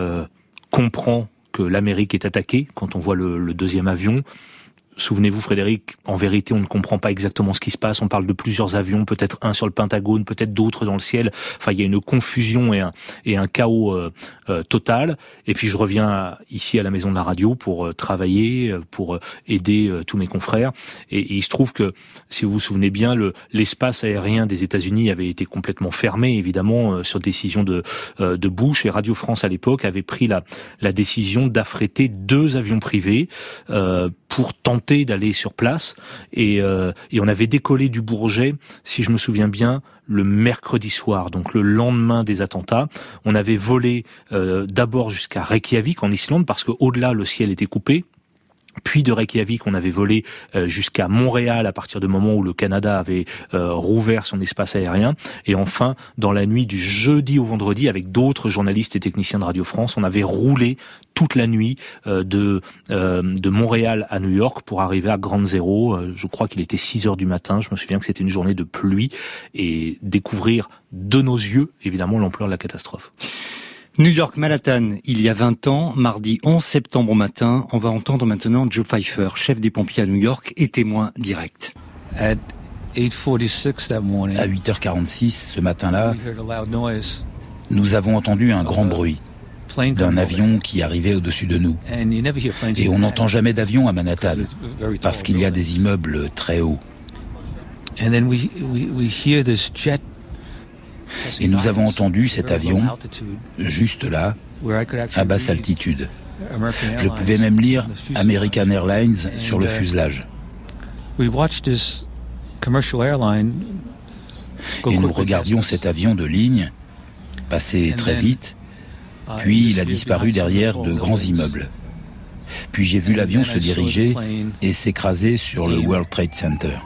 comprends que l'Amérique est attaquée quand on voit le 2e avion. Souvenez-vous, Frédéric, en vérité, on ne comprend pas exactement ce qui se passe. On parle de plusieurs avions, peut-être un sur le Pentagone, peut-être d'autres dans le ciel. Enfin, il y a une confusion et un chaos total. Et puis, je reviens ici à la maison de la radio pour travailler, pour aider tous mes confrères. Et il se trouve que, si vous vous souvenez bien, l'espace aérien des États-Unis avait été complètement fermé, évidemment, sur décision de Bush. Et Radio France, à l'époque, avait pris la décision d'affréter 2 avions privés pour tenter d'aller sur place et on avait décollé du Bourget, si je me souviens bien, le mercredi soir, donc le lendemain des attentats. On avait volé d'abord jusqu'à Reykjavik en Islande parce que au-delà le ciel était coupé. Puis de Reykjavik, on avait volé jusqu'à Montréal à partir du moment où le Canada avait rouvert son espace aérien. Et enfin, dans la nuit du jeudi au vendredi, avec d'autres journalistes et techniciens de Radio France, on avait roulé toute la nuit de Montréal à New York pour arriver à Ground Zero. Je crois qu'il était 6 heures du matin. Je me souviens que c'était une journée de pluie et découvrir de nos yeux, évidemment, l'ampleur de la catastrophe. New York, Manhattan, il y a 20 ans, mardi 11 septembre au matin, on va entendre maintenant Joe Pfeiffer, chef des pompiers à New York et témoin direct. À 8h46 ce matin-là, nous avons entendu un grand bruit d'un avion qui arrivait au-dessus de nous. Et on n'entend jamais d'avion à Manhattan parce qu'il y a des immeubles très hauts. Et nous avons entendu cet avion, juste là, à basse altitude. Je pouvais même lire American Airlines sur le fuselage. Et nous regardions cet avion de ligne passer très vite, puis il a disparu derrière de grands immeubles. Puis j'ai vu l'avion se diriger et s'écraser sur le World Trade Center.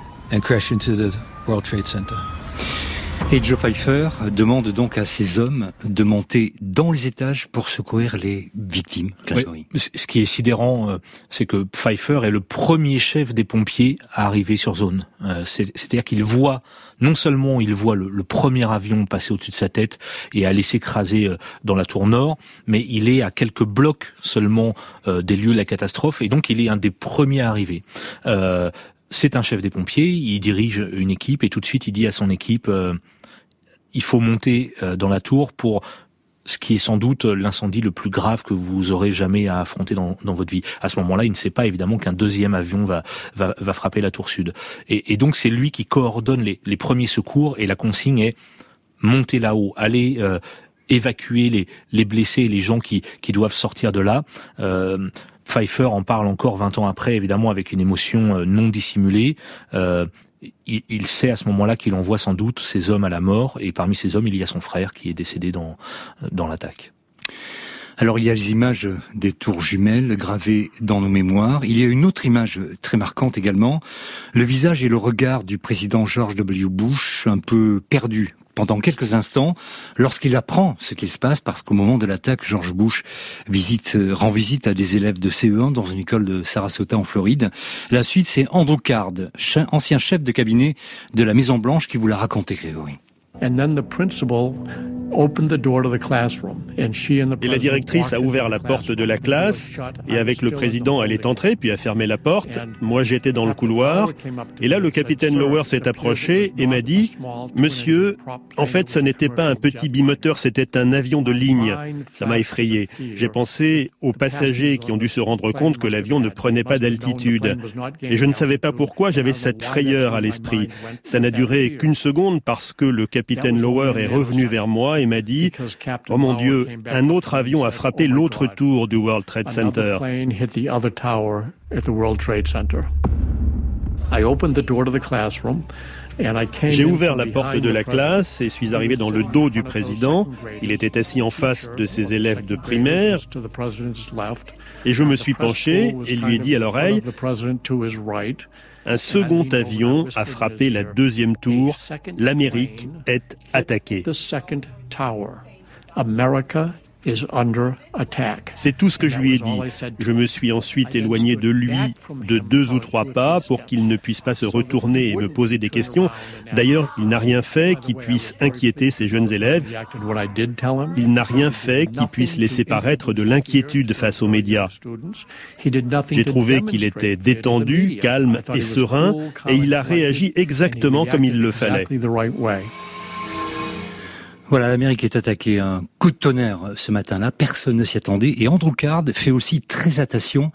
Et Joe Pfeiffer demande donc à ses hommes de monter dans les étages pour secourir les victimes. Oui, ce qui est sidérant, c'est que Pfeiffer est le premier chef des pompiers à arriver sur zone. C'est-à-dire qu'il voit, non seulement il voit le premier avion passer au-dessus de sa tête et aller s'écraser dans la tour nord, mais il est à quelques blocs seulement des lieux de la catastrophe et donc il est un des premiers à arriver. C'est un chef des pompiers, il dirige une équipe et tout de suite il dit à son équipe il faut monter dans la tour pour ce qui est sans doute l'incendie le plus grave que vous aurez jamais à affronter dans votre vie. À ce moment-là, il ne sait pas évidemment qu'un deuxième avion va frapper la tour sud. Et donc c'est lui qui coordonne les premiers secours et la consigne est monter là-haut, aller évacuer les blessés et les gens qui doivent sortir de là. Pfeiffer en parle encore 20 ans après, évidemment avec une émotion non dissimulée. Il sait à ce moment-là qu'il envoie sans doute ces hommes à la mort, et parmi ces hommes, il y a son frère qui est décédé dans l'attaque. Alors il y a les images des tours jumelles gravées dans nos mémoires. Il y a une autre image très marquante également, le visage et le regard du président George W. Bush, un peu perdu pendant quelques instants, lorsqu'il apprend ce qu'il se passe, parce qu'au moment de l'attaque, George Bush rend visite à des élèves de CE1 dans une école de Sarasota en Floride. La suite, c'est Andrew Card, ancien chef de cabinet de la Maison Blanche, qui vous l'a raconté, Grégory. Et la directrice a ouvert la porte de la classe, et avec le président, elle est entrée, puis a fermé la porte. Moi, j'étais dans le couloir, et là, le capitaine Lower s'est approché et m'a dit « Monsieur, en fait, ce n'était pas un petit bimoteur, c'était un avion de ligne. » Ça m'a effrayé. J'ai pensé aux passagers qui ont dû se rendre compte que l'avion ne prenait pas d'altitude. Et je ne savais pas pourquoi j'avais cette frayeur à l'esprit. Ça n'a duré qu'une seconde parce que le capitaine Lower est revenu vers moi et m'a dit « Oh mon Dieu, un autre avion a frappé l'autre tour du World Trade Center. » J'ai ouvert la porte de la classe et suis arrivé dans le dos du président. Il était assis en face de ses élèves de primaire et je me suis penché et lui ai dit à l'oreille « Un second avion a frappé la deuxième tour. L'Amérique est attaquée. » C'est tout ce que je lui ai dit. Je me suis ensuite éloigné de lui de 2 ou 3 pas pour qu'il ne puisse pas se retourner et me poser des questions. D'ailleurs, il n'a rien fait qui puisse inquiéter ces jeunes élèves. Il n'a rien fait qui puisse laisser paraître de l'inquiétude face aux médias. J'ai trouvé qu'il était détendu, calme et serein, et il a réagi exactement comme il le fallait. Voilà, l'Amérique est attaquée. Un coup de tonnerre ce matin-là, personne ne s'y attendait. Et Andrew Card fait aussi très attention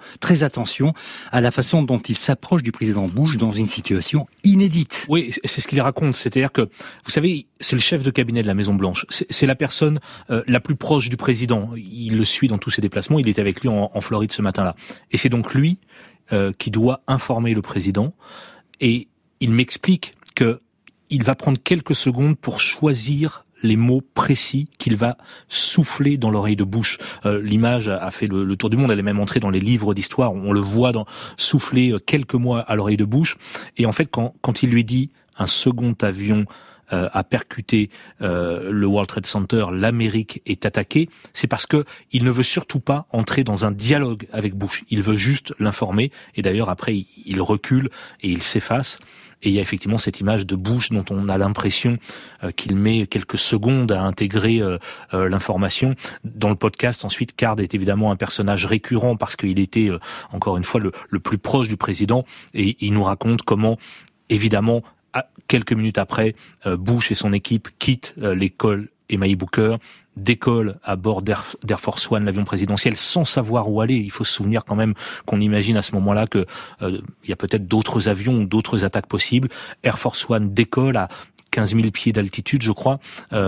à la façon dont il s'approche du président Bush dans une situation inédite. Oui, c'est ce qu'il raconte. C'est-à-dire que, vous savez, c'est le chef de cabinet de la Maison-Blanche. C'est la personne la plus proche du président. Il le suit dans tous ses déplacements. Il était avec lui en Floride ce matin-là. Et c'est donc lui qui doit informer le président. Et il m'explique que il va prendre quelques secondes pour choisir les mots précis qu'il va souffler dans l'oreille de Bush. L'image a fait le tour du monde, elle est même entrée dans les livres d'histoire, on le voit souffler quelques mots à l'oreille de Bush, et en fait quand il lui dit un second avion a percuté le World Trade Center, l'Amérique est attaquée, c'est parce que il ne veut surtout pas entrer dans un dialogue avec Bush, il veut juste l'informer, et d'ailleurs après il recule et il s'efface. Et il y a effectivement cette image de Bush dont on a l'impression qu'il met quelques secondes à intégrer l'information. Dans le podcast, ensuite, Card est évidemment un personnage récurrent parce qu'il était, encore une fois, le plus proche du président. Et il nous raconte comment, évidemment, quelques minutes après, Bush et son équipe quittent l'école Emmaï Booker, décolle à bord d'Air Force One, l'avion présidentiel, sans savoir où aller. Il faut se souvenir quand même qu'on imagine à ce moment-là que il y a peut-être d'autres avions ou d'autres attaques possibles. Air Force One décolle à 15 000 pieds d'altitude, je crois,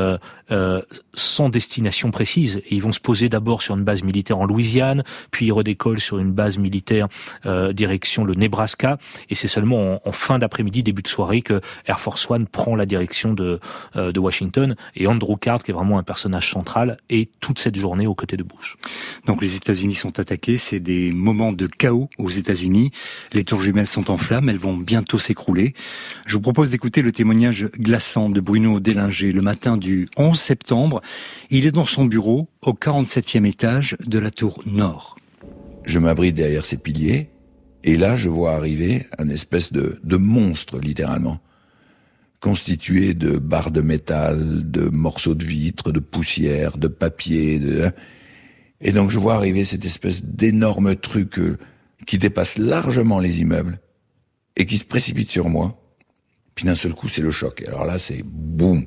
sans destination précise. Et ils vont se poser d'abord sur une base militaire en Louisiane, puis ils redécollent sur une base militaire direction le Nebraska. Et c'est seulement en fin d'après-midi, début de soirée, que Air Force One prend la direction de Washington. Et Andrew Card, qui est vraiment un personnage central, est toute cette journée aux côtés de Bush. Donc les États-Unis sont attaqués, c'est des moments de chaos aux États-Unis. Les tours jumelles sont en flammes, elles vont bientôt s'écrouler. Je vous propose d'écouter le témoignage glaçant de Bruno Dellinger le matin du 11 septembre. Il est dans son bureau au 47e étage de la tour Nord. Je m'abrite derrière ces piliers et là je vois arriver un espèce de monstre littéralement, constitué de barres de métal, de morceaux de vitre, de poussière, de papier, et donc je vois arriver cette espèce d'énorme truc qui dépasse largement les immeubles et qui se précipite sur moi. Puis d'un seul coup, c'est le choc. Et alors là, c'est boum,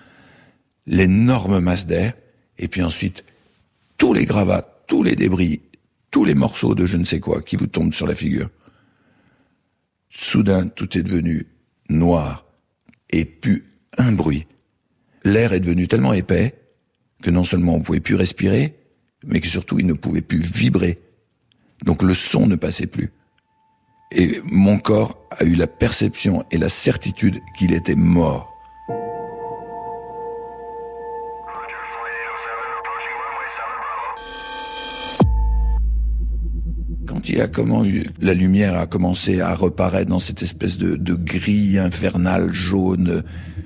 l'énorme masse d'air, et puis ensuite, tous les gravats, tous les débris, tous les morceaux de je ne sais quoi qui vous tombent sur la figure. Soudain, tout est devenu noir, et plus un bruit. l'air est devenu tellement épais que non seulement on ne pouvait plus respirer, mais que surtout il ne pouvait plus vibrer. Donc le son ne passait plus. Et mon corps a eu la perception et la certitude qu'il était mort. Quand la lumière a commencé à reparaître dans cette espèce de grille infernale jaune,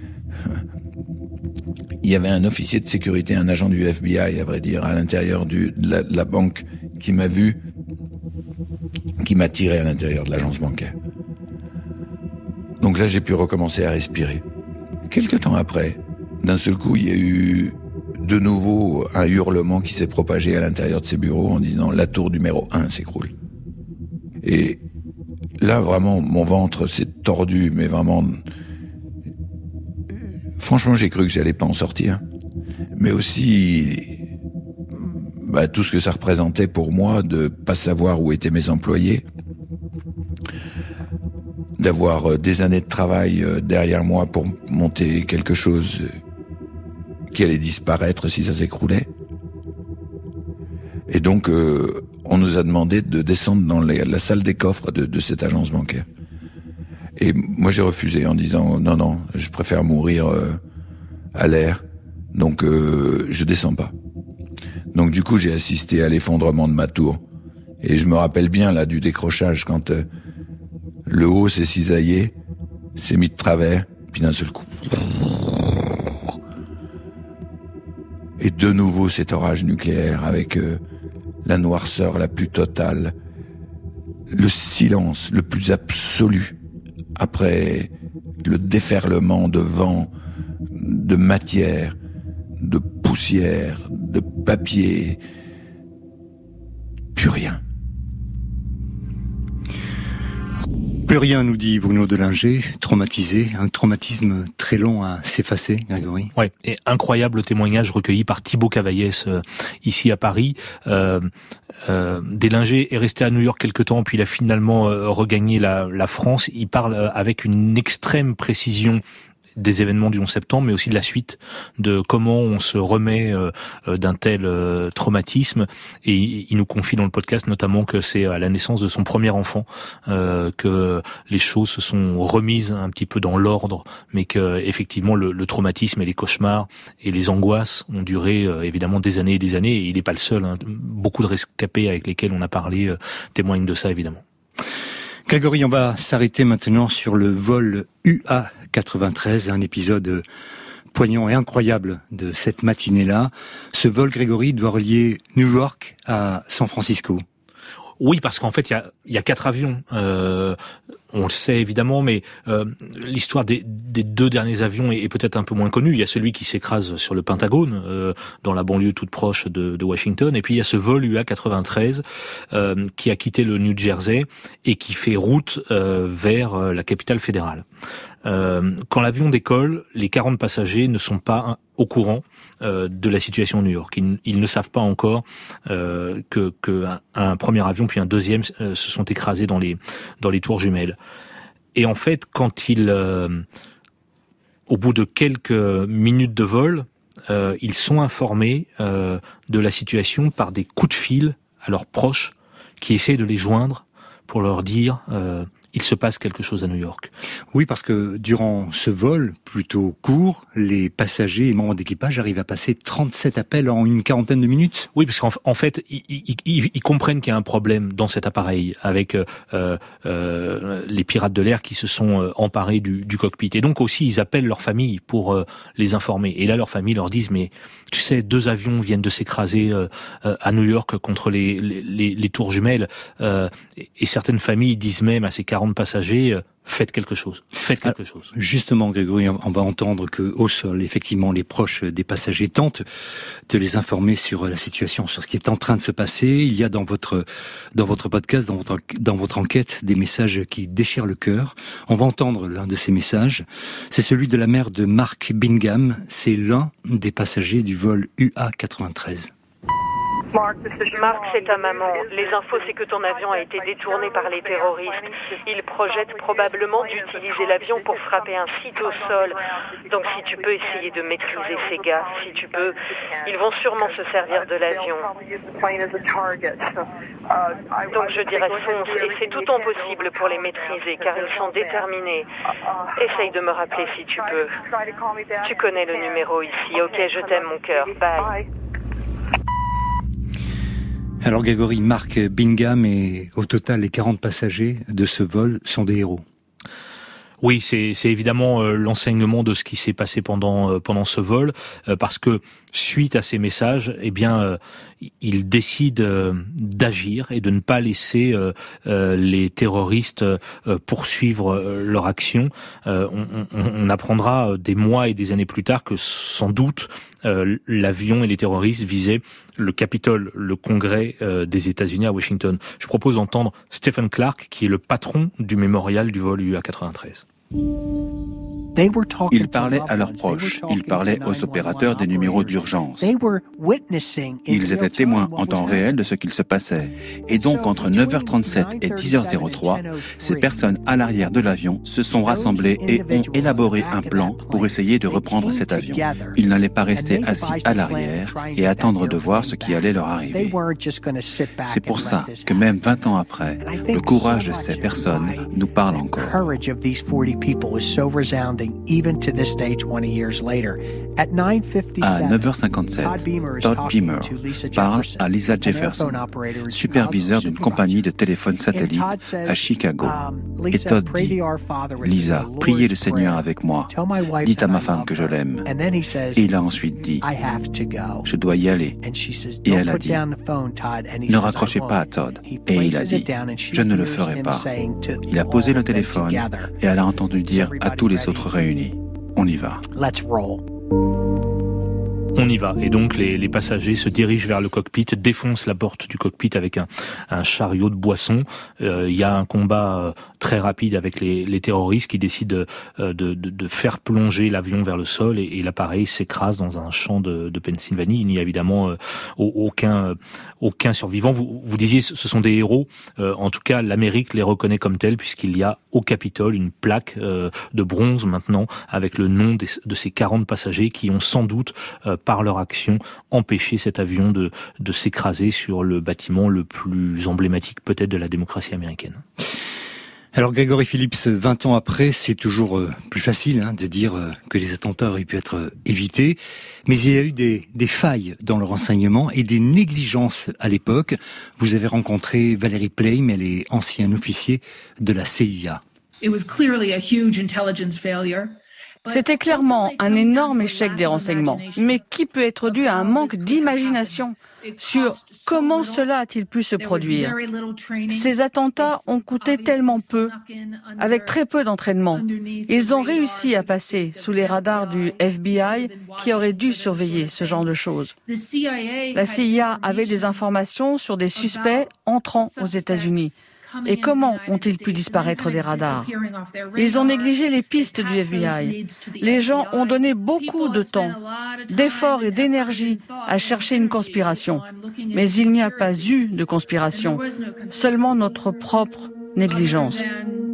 il y avait un officier de sécurité, un agent du FBI, à vrai dire, à l'intérieur de la banque, qui m'a vu, qui m'a tiré à l'intérieur de l'agence bancaire. Donc là, j'ai pu recommencer à respirer. Quelque temps après, d'un seul coup, il y a eu de nouveau un hurlement qui s'est propagé à l'intérieur de ces bureaux en disant « La tour numéro 1 s'écroule ». Et là, vraiment, mon ventre s'est tordu, mais vraiment... Franchement, j'ai cru que j'allais pas en sortir. Mais aussi, tout ce que ça représentait pour moi de pas savoir où étaient mes employés, d'avoir des années de travail derrière moi pour monter quelque chose qui allait disparaître si ça s'écroulait. Et donc, on nous a demandé de descendre dans la salle des coffres de cette agence bancaire. Et moi, j'ai refusé en disant non, je préfère mourir à l'air, donc je descends pas. Donc du coup, j'ai assisté à l'effondrement de ma tour. Et je me rappelle bien là du décrochage quand le haut s'est cisaillé, s'est mis de travers, puis d'un seul coup. Et de nouveau cet orage nucléaire avec la noirceur la plus totale, le silence le plus absolu, après le déferlement de vent, de matière, de poussière, de papier, plus rien. Plus rien, nous dit Bruno Delinger, traumatisé, un traumatisme très long à s'effacer, Grégory. Ouais, et incroyable témoignage recueilli par Thibaut Cavaillès ici à Paris. Delinger est resté à New York quelque temps, puis il a finalement regagné la France. Il parle avec une extrême précision des événements du 11 septembre, mais aussi de la suite, de comment on se remet d'un tel traumatisme. Et il nous confie dans le podcast notamment que c'est à la naissance de son premier enfant que les choses se sont remises un petit peu dans l'ordre, mais que effectivement le traumatisme et les cauchemars et les angoisses ont duré évidemment des années et des années. Et il n'est pas le seul, hein. Beaucoup de rescapés avec lesquels on a parlé témoignent de ça évidemment. Grégory, on va s'arrêter maintenant sur le vol UA-93, un épisode poignant et incroyable de cette matinée-là. Ce vol, Grégory, doit relier New York à San Francisco. Oui, parce qu'en fait, il y a 4 avions. On le sait évidemment, mais l'histoire des 2 derniers avions est peut-être un peu moins connue. Il y a celui qui s'écrase sur le Pentagone, dans la banlieue toute proche de Washington, et puis il y a ce vol UA-93 qui a quitté le New Jersey et qui fait route vers la capitale fédérale. Quand l'avion décolle, les 40 passagers ne sont pas au courant de la situation à New York. Ils ne savent pas encore que un premier avion puis un deuxième se sont écrasés dans les tours jumelles. Et en fait, quand au bout de quelques minutes de vol, ils sont informés de la situation par des coups de fil à leurs proches qui essaient de les joindre pour leur dire il se passe quelque chose à New York. Oui, parce que durant ce vol plutôt court, les passagers et membres d'équipage arrivent à passer 37 appels en une quarantaine de minutes. Oui, parce qu'en fait, ils comprennent qu'il y a un problème dans cet appareil avec les pirates de l'air qui se sont emparés du cockpit. Et donc aussi, ils appellent leur famille pour les informer. Et là, leur famille leur disent, mais tu sais, 2 avions viennent de s'écraser à New York contre les tours jumelles. Et certaines familles disent même à ces 40 passagers, faites quelque chose. Faites quelque chose. Justement, Grégory, on va entendre que au sol, effectivement, les proches des passagers tentent de les informer sur la situation, sur ce qui est en train de se passer. Il y a dans votre podcast, dans votre enquête, des messages qui déchirent le cœur. On va entendre l'un de ces messages. C'est celui de la mère de Mark Bingham. C'est l'un des passagers du vol UA-93. Marc, c'est ta maman. Les infos, c'est que ton avion a été détourné par les terroristes. Ils projettent probablement d'utiliser l'avion pour frapper un site au sol. Donc si tu peux essayer de maîtriser ces gars, si tu peux, ils vont sûrement se servir de l'avion. Donc je dirais fonce et fais tout ton possible pour les maîtriser car ils sont déterminés. Essaye de me rappeler si tu peux. Tu connais le numéro ici. Ok, je t'aime mon cœur. Bye. Alors Grégory, Mark Bingham et au total les 40 passagers de ce vol sont des héros. Oui, c'est évidemment l'enseignement de ce qui s'est passé pendant ce vol, parce que suite à ces messages, il décide d'agir et de ne pas laisser les terroristes poursuivre leur action. On apprendra des mois et des années plus tard que sans doute l'avion et les terroristes visaient le Capitole, le Congrès des États-Unis à Washington. Je propose d'entendre Stephen Clark, qui est le patron du mémorial du vol UA-93. Ils parlaient à leurs proches, ils parlaient aux opérateurs des numéros d'urgence. Ils étaient témoins en temps réel de ce qu'il se passait. Et donc, entre 9h37 et 10h03, ces personnes à l'arrière de l'avion se sont rassemblées et ont élaboré un plan pour essayer de reprendre cet avion. Ils n'allaient pas rester assis à l'arrière et attendre de voir ce qui allait leur arriver. C'est pour ça que même 20 ans après, le courage de ces personnes nous parle encore. À 9h57, Todd Beamer parle à Lisa Jefferson, superviseur d'une compagnie de téléphone satellite à Chicago. Et Todd dit, « Lisa, priez le Seigneur avec moi. Dites à ma femme que je l'aime. » Et il a ensuite dit, « Je dois y aller. » Et elle a dit, « Ne raccrochez pas à Todd. » Et il a dit, « Je ne le ferai pas. » Il a posé le téléphone et elle a entendu dire à tous les autres réunis, « On y va. » On y va. Et donc, les passagers se dirigent vers le cockpit, défoncent la porte du cockpit avec un chariot de boisson. Il y a un combat très rapide avec les terroristes qui décident de faire plonger l'avion vers le sol et l'appareil s'écrase dans un champ de Pennsylvanie. Il n'y a évidemment aucun survivant. Vous disiez, ce sont des héros. En tout cas, l'Amérique les reconnaît comme tels puisqu'il y a au Capitole une plaque de bronze maintenant avec le nom de ces 40 passagers qui ont sans doute par leur action, empêcher cet avion de s'écraser sur le bâtiment le plus emblématique peut-être de la démocratie américaine. Alors Grégory Phillips, 20 ans après, c'est toujours plus facile de dire que les attentats auraient pu être évités, mais il y a eu des failles dans le renseignement et des négligences à l'époque. Vous avez rencontré Valérie Plame, elle est ancienne officier de la CIA. C'était clairement un énorme échec des renseignements, mais qui peut être dû à un manque d'imagination sur comment cela a-t-il pu se produire. Ces attentats ont coûté tellement peu, avec très peu d'entraînement. Ils ont réussi à passer sous les radars du FBI qui aurait dû surveiller ce genre de choses. La CIA avait des informations sur des suspects entrant aux États-Unis. Et comment ont-ils pu disparaître des radars? Ils ont négligé les pistes du FBI. Les gens ont donné beaucoup de temps, d'efforts et d'énergie à chercher une conspiration. Mais il n'y a pas eu de conspiration, seulement notre propre négligence.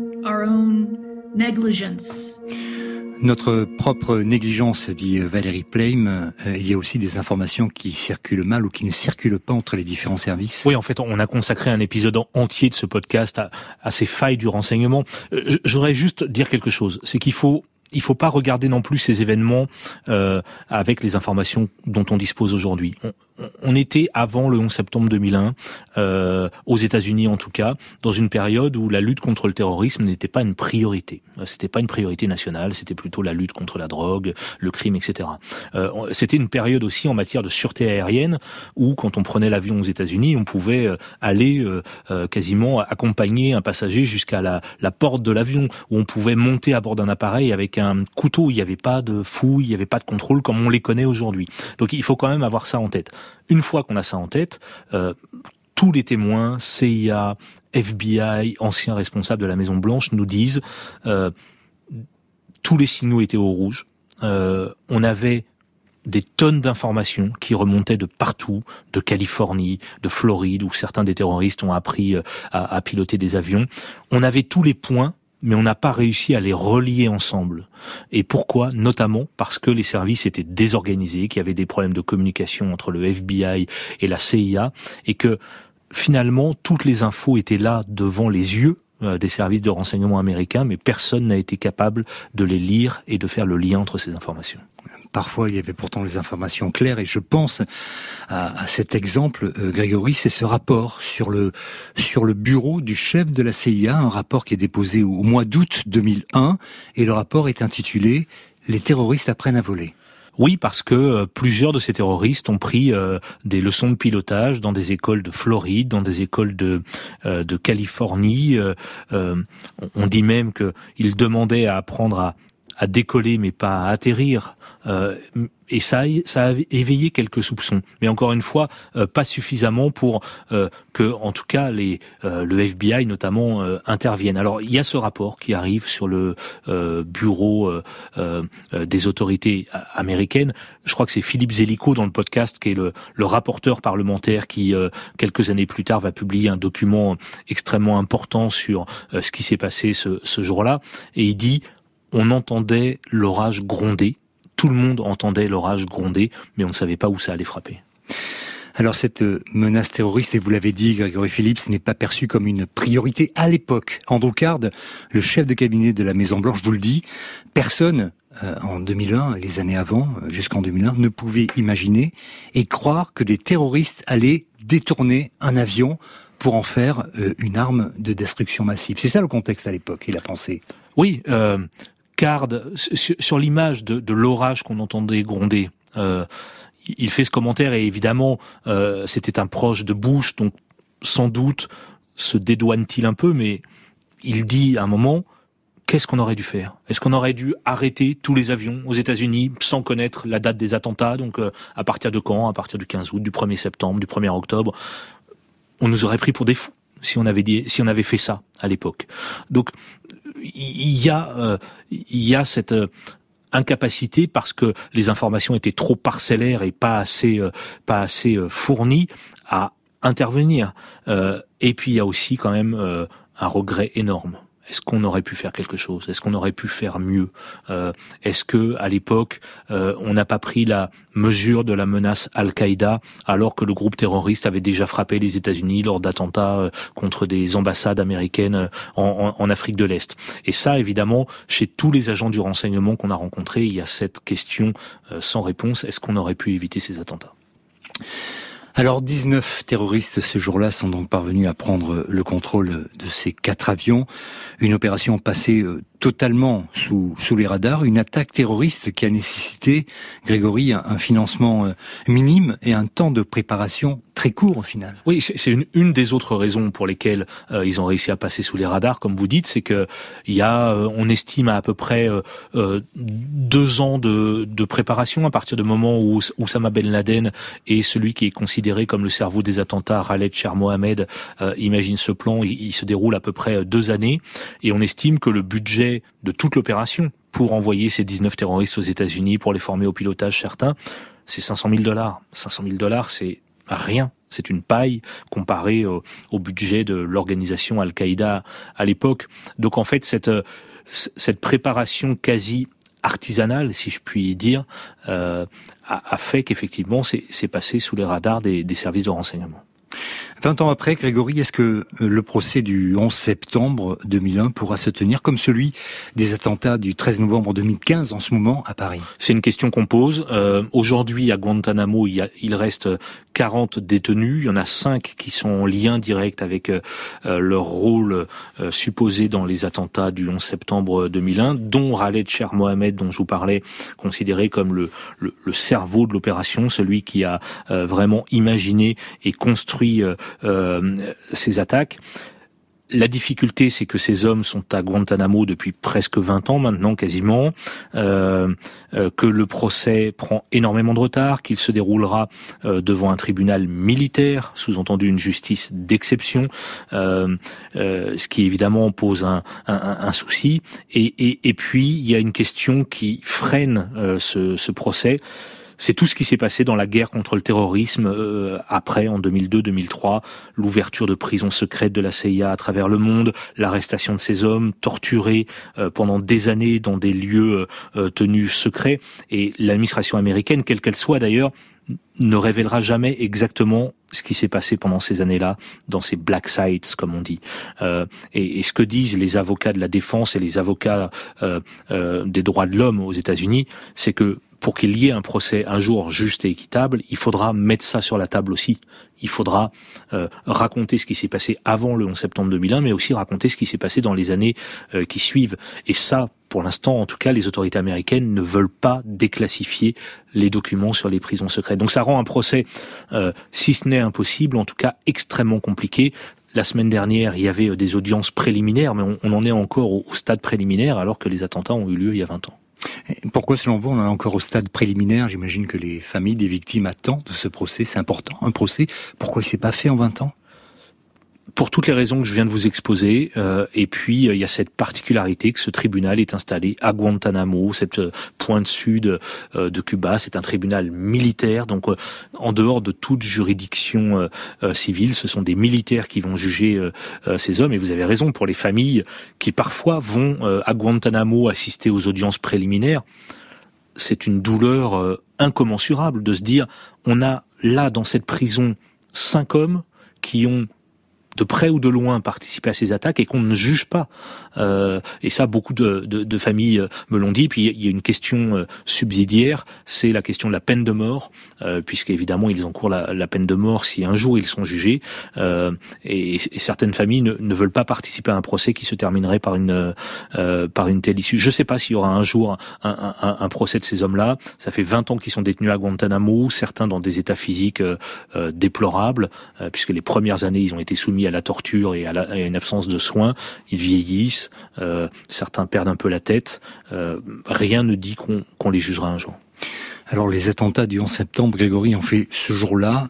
Notre propre négligence, dit Valérie Plame. Il y a aussi des informations qui circulent mal ou qui ne circulent pas entre les différents services. Oui, en fait, on a consacré un épisode entier de ce podcast à ces failles du renseignement. Je voudrais juste dire quelque chose. C'est qu'il faut pas regarder non plus ces événements avec les informations dont on dispose aujourd'hui. On était avant le 11 septembre 2001, aux États-Unis en tout cas, dans une période où la lutte contre le terrorisme n'était pas une priorité. C'était pas une priorité nationale, c'était plutôt la lutte contre la drogue, le crime, etc. C'était une période aussi en matière de sûreté aérienne où, quand on prenait l'avion aux États-Unis, on pouvait aller quasiment accompagner un passager jusqu'à la porte de l'avion, où on pouvait monter à bord d'un appareil avec un couteau. Il n'y avait pas de fouille, il n'y avait pas de contrôle comme on les connaît aujourd'hui. Donc il faut quand même avoir ça en tête. Une fois qu'on a ça en tête, tous les témoins, CIA, FBI, anciens responsables de la Maison Blanche nous disent tous les signaux étaient au rouge. On avait des tonnes d'informations qui remontaient de partout, de Californie, de Floride, où certains des terroristes ont appris à piloter des avions. On avait tous les points, mais on n'a pas réussi à les relier ensemble. Et pourquoi ? Notamment parce que les services étaient désorganisés, qu'il y avait des problèmes de communication entre le FBI et la CIA, et que finalement, toutes les infos étaient là devant les yeux des services de renseignement américains, mais personne n'a été capable de les lire et de faire le lien entre ces informations. Parfois, il y avait pourtant des informations claires, et je pense à cet exemple, Grégory, c'est ce rapport sur le bureau du chef de la CIA, un rapport qui est déposé au mois d'août 2001, et le rapport est intitulé « Les terroristes apprennent à voler ». Oui, parce que plusieurs de ces terroristes ont pris des leçons de pilotage dans des écoles de Floride, dans des écoles de Californie. On dit même qu'ils demandaient à apprendre à décoller, mais pas à atterrir. Et ça a éveillé quelques soupçons, mais encore une fois, pas suffisamment pour que, en tout cas, le FBI notamment intervienne. Alors, il y a ce rapport qui arrive sur le bureau des autorités américaines. Je crois que c'est Philippe Zellico dans le podcast, qui est le rapporteur parlementaire, qui quelques années plus tard va publier un document extrêmement important sur ce qui s'est passé ce jour-là, et il dit: on entendait l'orage gronder. Tout le monde entendait l'orage gronder, mais on ne savait pas où ça allait frapper. Alors cette menace terroriste, et vous l'avez dit, Grégory Phillips, n'est pas perçue comme une priorité à l'époque. Andrew Card, le chef de cabinet de la Maison-Blanche, vous le dit, personne en 2001, et les années avant, jusqu'en 2001, ne pouvait imaginer et croire que des terroristes allaient détourner un avion pour en faire une arme de destruction massive. C'est ça le contexte à l'époque et la pensée. Oui, Card, sur l'image de l'orage qu'on entendait gronder, il fait ce commentaire, et évidemment, c'était un proche de Bush, donc sans doute se dédouane-t-il un peu, mais il dit à un moment: qu'est-ce qu'on aurait dû faire ? Est-ce qu'on aurait dû arrêter tous les avions aux États-Unis sans connaître la date des attentats ? Donc à partir de quand ? À partir du 15 août, du 1er septembre, du 1er octobre. On nous aurait pris pour des fous si on avait fait ça à l'époque. Donc il y a cette incapacité, parce que les informations étaient trop parcellaires et pas assez fournies, à intervenir. Et puis il y a aussi quand même un regret énorme. Est-ce qu'on aurait pu faire quelque chose ? Est-ce qu'on aurait pu faire mieux ? Est-ce que à l'époque, on n'a pas pris la mesure de la menace Al-Qaïda, alors que le groupe terroriste avait déjà frappé les États-Unis lors d'attentats contre des ambassades américaines en Afrique de l'Est ? Et ça, évidemment, chez tous les agents du renseignement qu'on a rencontrés, il y a cette question sans réponse. Est-ce qu'on aurait pu éviter ces attentats ? Alors 19 terroristes ce jour-là sont donc parvenus à prendre le contrôle de ces 4 avions. Une opération passée totalement sous les radars, une attaque terroriste qui a nécessité, Grégory, un financement minime et un temps de préparation très court au final. Oui, c'est une des autres raisons pour lesquelles ils ont réussi à passer sous les radars, comme vous dites, c'est que on estime à peu près 2 ans de préparation à partir du moment où Oussama Ben Laden est celui qui est considéré comme le cerveau des attentats, Khaled Sheikh Mohammed, imagine ce plan, il se déroule à peu près 2 années, et on estime que le budget de toute l'opération pour envoyer ces 19 terroristes aux États-Unis, pour les former au pilotage, certains, c'est $500 000. 500 000, c'est rien. C'est une paille comparé au budget de l'organisation Al-Qaïda à l'époque. Donc en fait, cette préparation quasi artisanale, si je puis dire, a fait qu'effectivement, c'est passé sous les radars des services de renseignement. 20 ans après, Grégory, est-ce que le procès du 11 septembre 2001 pourra se tenir comme celui des attentats du 13 novembre 2015 en ce moment à Paris ? C'est une question qu'on pose. Aujourd'hui, à Guantanamo, il reste 40 détenus. Il y en a 5 qui sont en lien direct avec leur rôle supposé dans les attentats du 11 septembre 2001, dont Khaled Sheikh Mohammed, dont je vous parlais, considéré comme le cerveau de l'opération, celui qui a vraiment imaginé et construit ces attaques. La difficulté, c'est que ces hommes sont à Guantanamo depuis presque 20 ans maintenant, quasiment, que le procès prend énormément de retard, qu'il se déroulera devant un tribunal militaire, sous-entendu une justice d'exception, ce qui évidemment pose un souci. Et puis, il y a une question qui freine ce procès. c'est tout ce qui s'est passé dans la guerre contre le terrorisme après, en 2002-2003, l'ouverture de prisons secrètes de la CIA à travers le monde, l'arrestation de ces hommes torturés pendant des années dans des lieux tenus secrets. Et l'administration américaine, quelle qu'elle soit d'ailleurs, ne révélera jamais exactement ce qui s'est passé pendant ces années-là, dans ces black sites, comme on dit. Et ce que disent les avocats de la défense et les avocats des droits de l'homme aux États-Unis, c'est que pour qu'il y ait un procès un jour juste et équitable, il faudra mettre ça sur la table aussi. Il faudra raconter ce qui s'est passé avant le 11 septembre 2001, mais aussi raconter ce qui s'est passé dans les années qui suivent. Et ça, pour l'instant, en tout cas, les autorités américaines ne veulent pas déclassifier les documents sur les prisons secrètes. Donc ça rend un procès, si ce n'est impossible, en tout cas extrêmement compliqué. La semaine dernière, il y avait des audiences préliminaires, mais on en est encore au stade préliminaire, alors que les attentats ont eu lieu il y a 20 ans. Pourquoi, selon vous, on est encore au stade préliminaire? J'imagine que les familles des victimes attendent de ce procès. C'est important, un procès. Pourquoi il s'est pas fait en 20 ans? Pour toutes les raisons que je viens de vous exposer, et puis il y a cette particularité que ce tribunal est installé à Guantanamo, cette pointe sud de Cuba. C'est un tribunal militaire, donc en dehors de toute juridiction civile, ce sont des militaires qui vont juger ces hommes. Et vous avez raison, pour les familles qui parfois vont à Guantanamo assister aux audiences préliminaires, c'est une douleur incommensurable de se dire, on a là dans cette prison 5 hommes qui ont de près ou de loin participer à ces attaques et qu'on ne juge pas. Et ça, beaucoup de familles me l'ont dit. Puis il y a une question subsidiaire, c'est la question de la peine de mort, puisque évidemment ils encourent la peine de mort si un jour ils sont jugés. Et certaines familles ne veulent pas participer à un procès qui se terminerait par une telle issue. Je ne sais pas s'il y aura un jour un procès de ces hommes-là. Ça fait 20 ans qu'ils sont détenus à Guantanamo, certains dans des états physiques déplorables, puisque les premières années ils ont été soumis à la torture et à une absence de soins. Ils vieillissent, certains perdent un peu la tête. Rien ne dit qu'on les jugera un jour. Alors les attentats du 11 septembre, Grégory, ont fait ce jour-là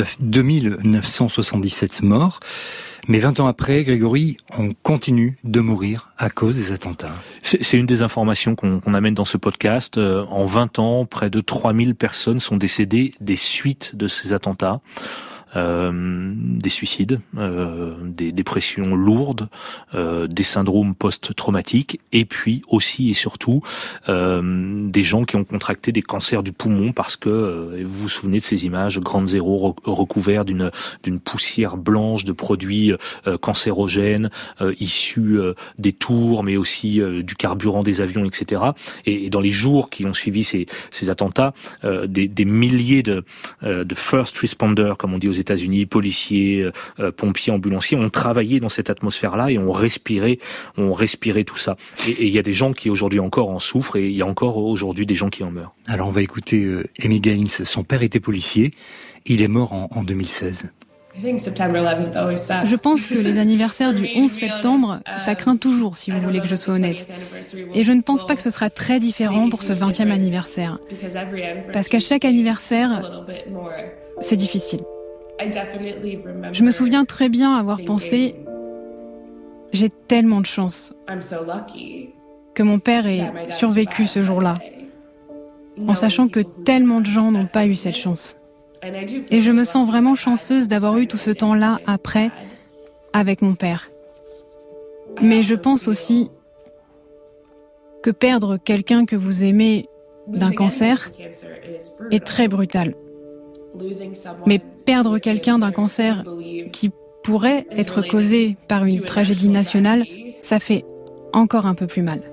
2977 morts. Mais 20 ans après, Grégory, on continue de mourir à cause des attentats. C'est une des informations qu'on amène dans ce podcast. En 20 ans, près de 3000 personnes sont décédées des suites de ces attentats. Des suicides, des dépressions lourdes, des syndromes post-traumatiques, et puis aussi et surtout des gens qui ont contracté des cancers du poumon parce que vous vous souvenez de ces images, Ground Zero recouvert d'une poussière blanche de produits cancérogènes issus des tours, mais aussi du carburant des avions, etc. Et dans les jours qui ont suivi ces attentats, des milliers de first responders, comme on dit aux États-Unis, policiers, pompiers, ambulanciers, ont travaillé dans cette atmosphère-là et ont respiré tout ça. Et il y a des gens qui aujourd'hui encore en souffrent, et il y a encore aujourd'hui des gens qui en meurent. Alors on va écouter Amy Gaines. Son père était policier. Il est mort en 2016. Je pense que les anniversaires du 11 septembre, ça craint toujours, si vous voulez que je sois honnête. Et je ne pense pas que ce sera très différent pour ce 20e anniversaire. Parce qu'à chaque anniversaire, c'est difficile. Je me souviens très bien avoir pensé « J'ai tellement de chance que mon père ait survécu ce jour-là, en sachant que tellement de gens n'ont pas eu cette chance. » Et je me sens vraiment chanceuse d'avoir eu tout ce temps-là après, avec mon père. Mais je pense aussi que perdre quelqu'un que vous aimez d'un cancer est très brutal. Mais perdre quelqu'un d'un cancer qui pourrait être causé par une tragédie nationale, ça fait encore un peu plus mal.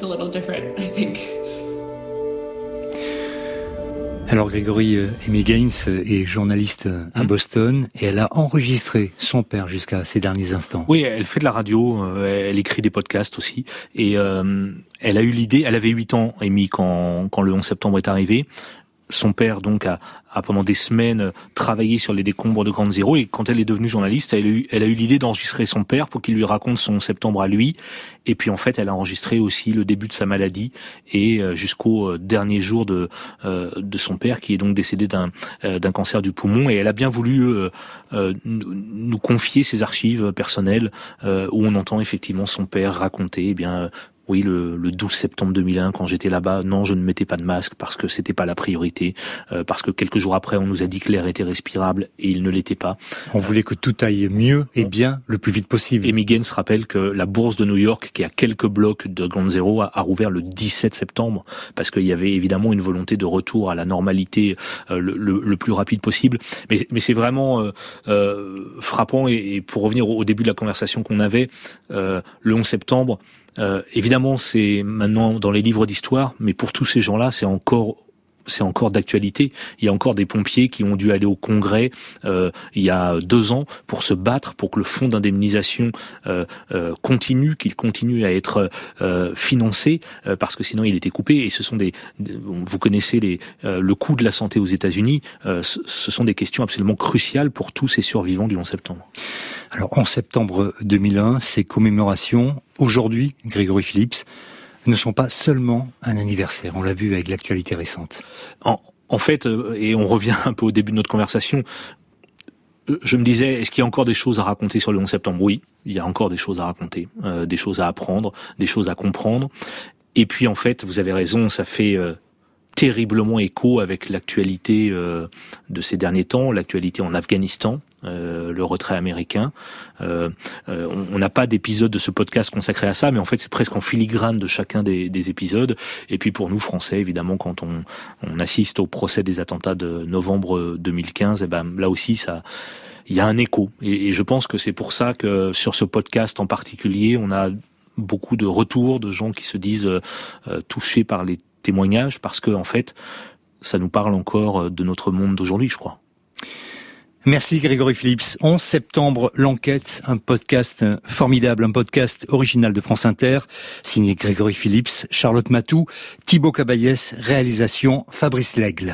Alors Grégory, Amy Gaines est journaliste à Boston et elle a enregistré son père jusqu'à ces derniers instants. Oui, elle fait de la radio, elle écrit des podcasts aussi, et elle a eu l'idée, elle avait 8 ans, Amy, quand le 11 septembre est arrivé. Son père, donc, a pendant des semaines travaillé sur les décombres de Ground Zero, et quand elle est devenue journaliste, elle a eu l'idée d'enregistrer son père pour qu'il lui raconte son septembre à lui. Et puis, en fait, elle a enregistré aussi le début de sa maladie et jusqu'au dernier jour de son père, qui est donc décédé d'un cancer du poumon. Et elle a bien voulu nous confier ses archives personnelles où on entend effectivement son père raconter, Oui, le 12 septembre 2001, quand j'étais là-bas, non, je ne mettais pas de masque parce que c'était pas la priorité, parce que quelques jours après, on nous a dit que l'air était respirable et il ne l'était pas. On voulait que tout aille mieux et bien le plus vite possible. Et Miguel se rappelle que la bourse de New York, qui a quelques blocs de Ground Zero, a rouvert le 17 septembre, parce qu'il y avait évidemment une volonté de retour à la normalité le plus rapide possible. Mais c'est vraiment frappant, et pour revenir au début de la conversation qu'on avait, le 11 septembre, évidemment, c'est maintenant dans les livres d'histoire, mais pour tous ces gens-là, c'est encore d'actualité. Il y a encore des pompiers qui ont dû aller au Congrès il y a 2 ans pour se battre pour que le fonds d'indemnisation qu'il continue à être financé, parce que sinon il était coupé. Et ce sont vous connaissez le coût de la santé aux États-Unis. Ce sont des questions absolument cruciales pour tous ces survivants du 11 septembre. Alors, 11 septembre 2001, ces commémorations, aujourd'hui, Grégory Phillips, ne sont pas seulement un anniversaire. On l'a vu avec l'actualité récente. En fait, et on revient un peu au début de notre conversation, je me disais, est-ce qu'il y a encore des choses à raconter sur le 11 septembre ? Oui, il y a encore des choses à raconter, des choses à apprendre, des choses à comprendre. Et puis, en fait, vous avez raison, ça fait terriblement écho avec l'actualité de ces derniers temps, l'actualité en Afghanistan, le retrait américain. On n'a pas d'épisode de ce podcast consacré à ça, mais en fait c'est presque en filigrane de chacun des épisodes. Et puis pour nous Français, évidemment, quand on assiste au procès des attentats de novembre 2015, et ben là aussi il y a un écho. Et je pense que c'est pour ça que sur ce podcast en particulier, on a beaucoup de retours de gens qui se disent touchés par les témoignages, parce que en fait ça nous parle encore de notre monde d'aujourd'hui, je crois. Merci Grégory Phillips. 11 septembre, l'enquête, un podcast formidable, un podcast original de France Inter, signé Grégory Phillips, Charlotte Matou, Thibaut Cabaillès, réalisation Fabrice Lègle.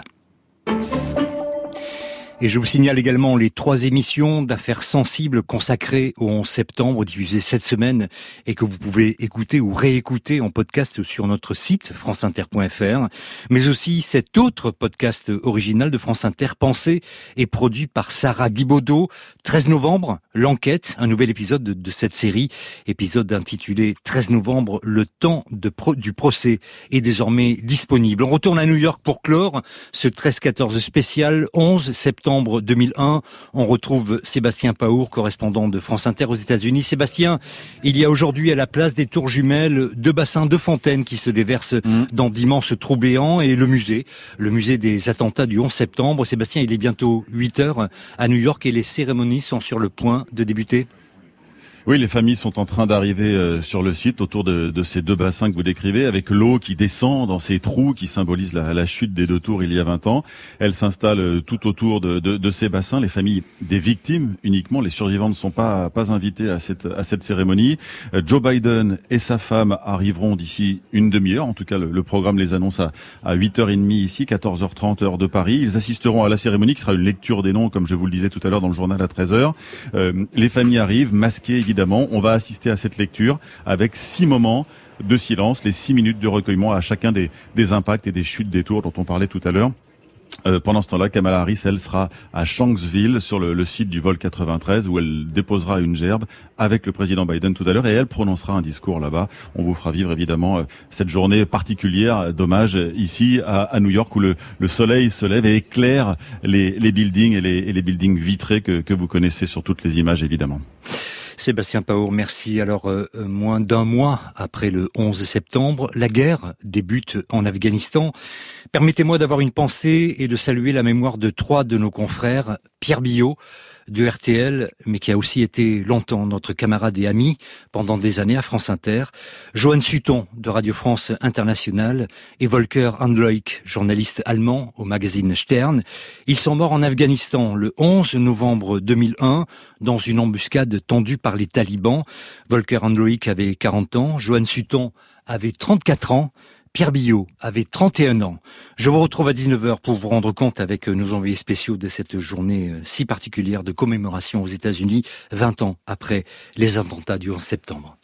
Et je vous signale également les 3 émissions d'affaires sensibles consacrées au 11 septembre, diffusées cette semaine et que vous pouvez écouter ou réécouter en podcast sur notre site franceinter.fr, mais aussi cet autre podcast original de France Inter, pensé et produit par Sarah Guibaudot. 13 novembre, l'enquête, un nouvel épisode de cette série, épisode intitulé 13 novembre, le temps du procès est désormais disponible. On retourne à New York pour clore ce 13-14 spécial 11 septembre 2001. On retrouve Sébastien Paour, correspondant de France Inter aux États-Unis. Sébastien, il y a aujourd'hui à la place des Tours Jumelles 2 bassins, 2 fontaines qui se déversent dans d'immenses trous béants, et le musée des attentats du 11 septembre. Sébastien, il est bientôt 8h à New York et les cérémonies sont sur le point de débuter. Oui, les familles sont en train d'arriver sur le site autour de ces 2 bassins que vous décrivez, avec l'eau qui descend dans ces trous qui symbolisent la chute des 2 tours il y a 20 ans. Elle s'installe tout autour de ces bassins. Les familles des victimes uniquement, les survivants ne sont pas invitées à cette cérémonie. Joe Biden et sa femme arriveront d'ici une demi-heure. En tout cas, le programme les annonce à 8h30 ici, 14h30 heure de Paris. Ils assisteront à la cérémonie qui sera une lecture des noms, comme je vous le disais tout à l'heure dans le journal à 13h. Les familles arrivent masquées, évidemment. On va assister à cette lecture avec 6 moments de silence, les 6 minutes de recueillement à chacun des impacts et des chutes des tours dont on parlait tout à l'heure. Pendant ce temps-là, Kamala Harris, elle sera à Shanksville, sur le site du vol 93, où elle déposera une gerbe avec le président Biden tout à l'heure, et elle prononcera un discours là-bas. On vous fera vivre évidemment cette journée particulière d'hommage ici à New York, où le soleil se lève et éclaire les buildings et les buildings vitrés que vous connaissez sur toutes les images évidemment. Sébastien Paour, merci. Alors, moins d'1 mois après le 11 septembre, la guerre débute en Afghanistan. Permettez-moi d'avoir une pensée et de saluer la mémoire de 3 de nos confrères. Pierre Billot, de RTL, mais qui a aussi été longtemps notre camarade et ami pendant des années à France Inter, Johan Sutton de Radio France Internationale et Volker Handloik, journaliste allemand au magazine Stern. Ils sont morts en Afghanistan le 11 novembre 2001 dans une embuscade tendue par les talibans. Volker Handloik avait 40 ans, Johan Sutton avait 34 ans, Pierre Billot avait 31 ans. Je vous retrouve à 19h pour vous rendre compte avec nos envoyés spéciaux de cette journée si particulière de commémoration aux États-Unis, 20 ans après les attentats du 11 septembre.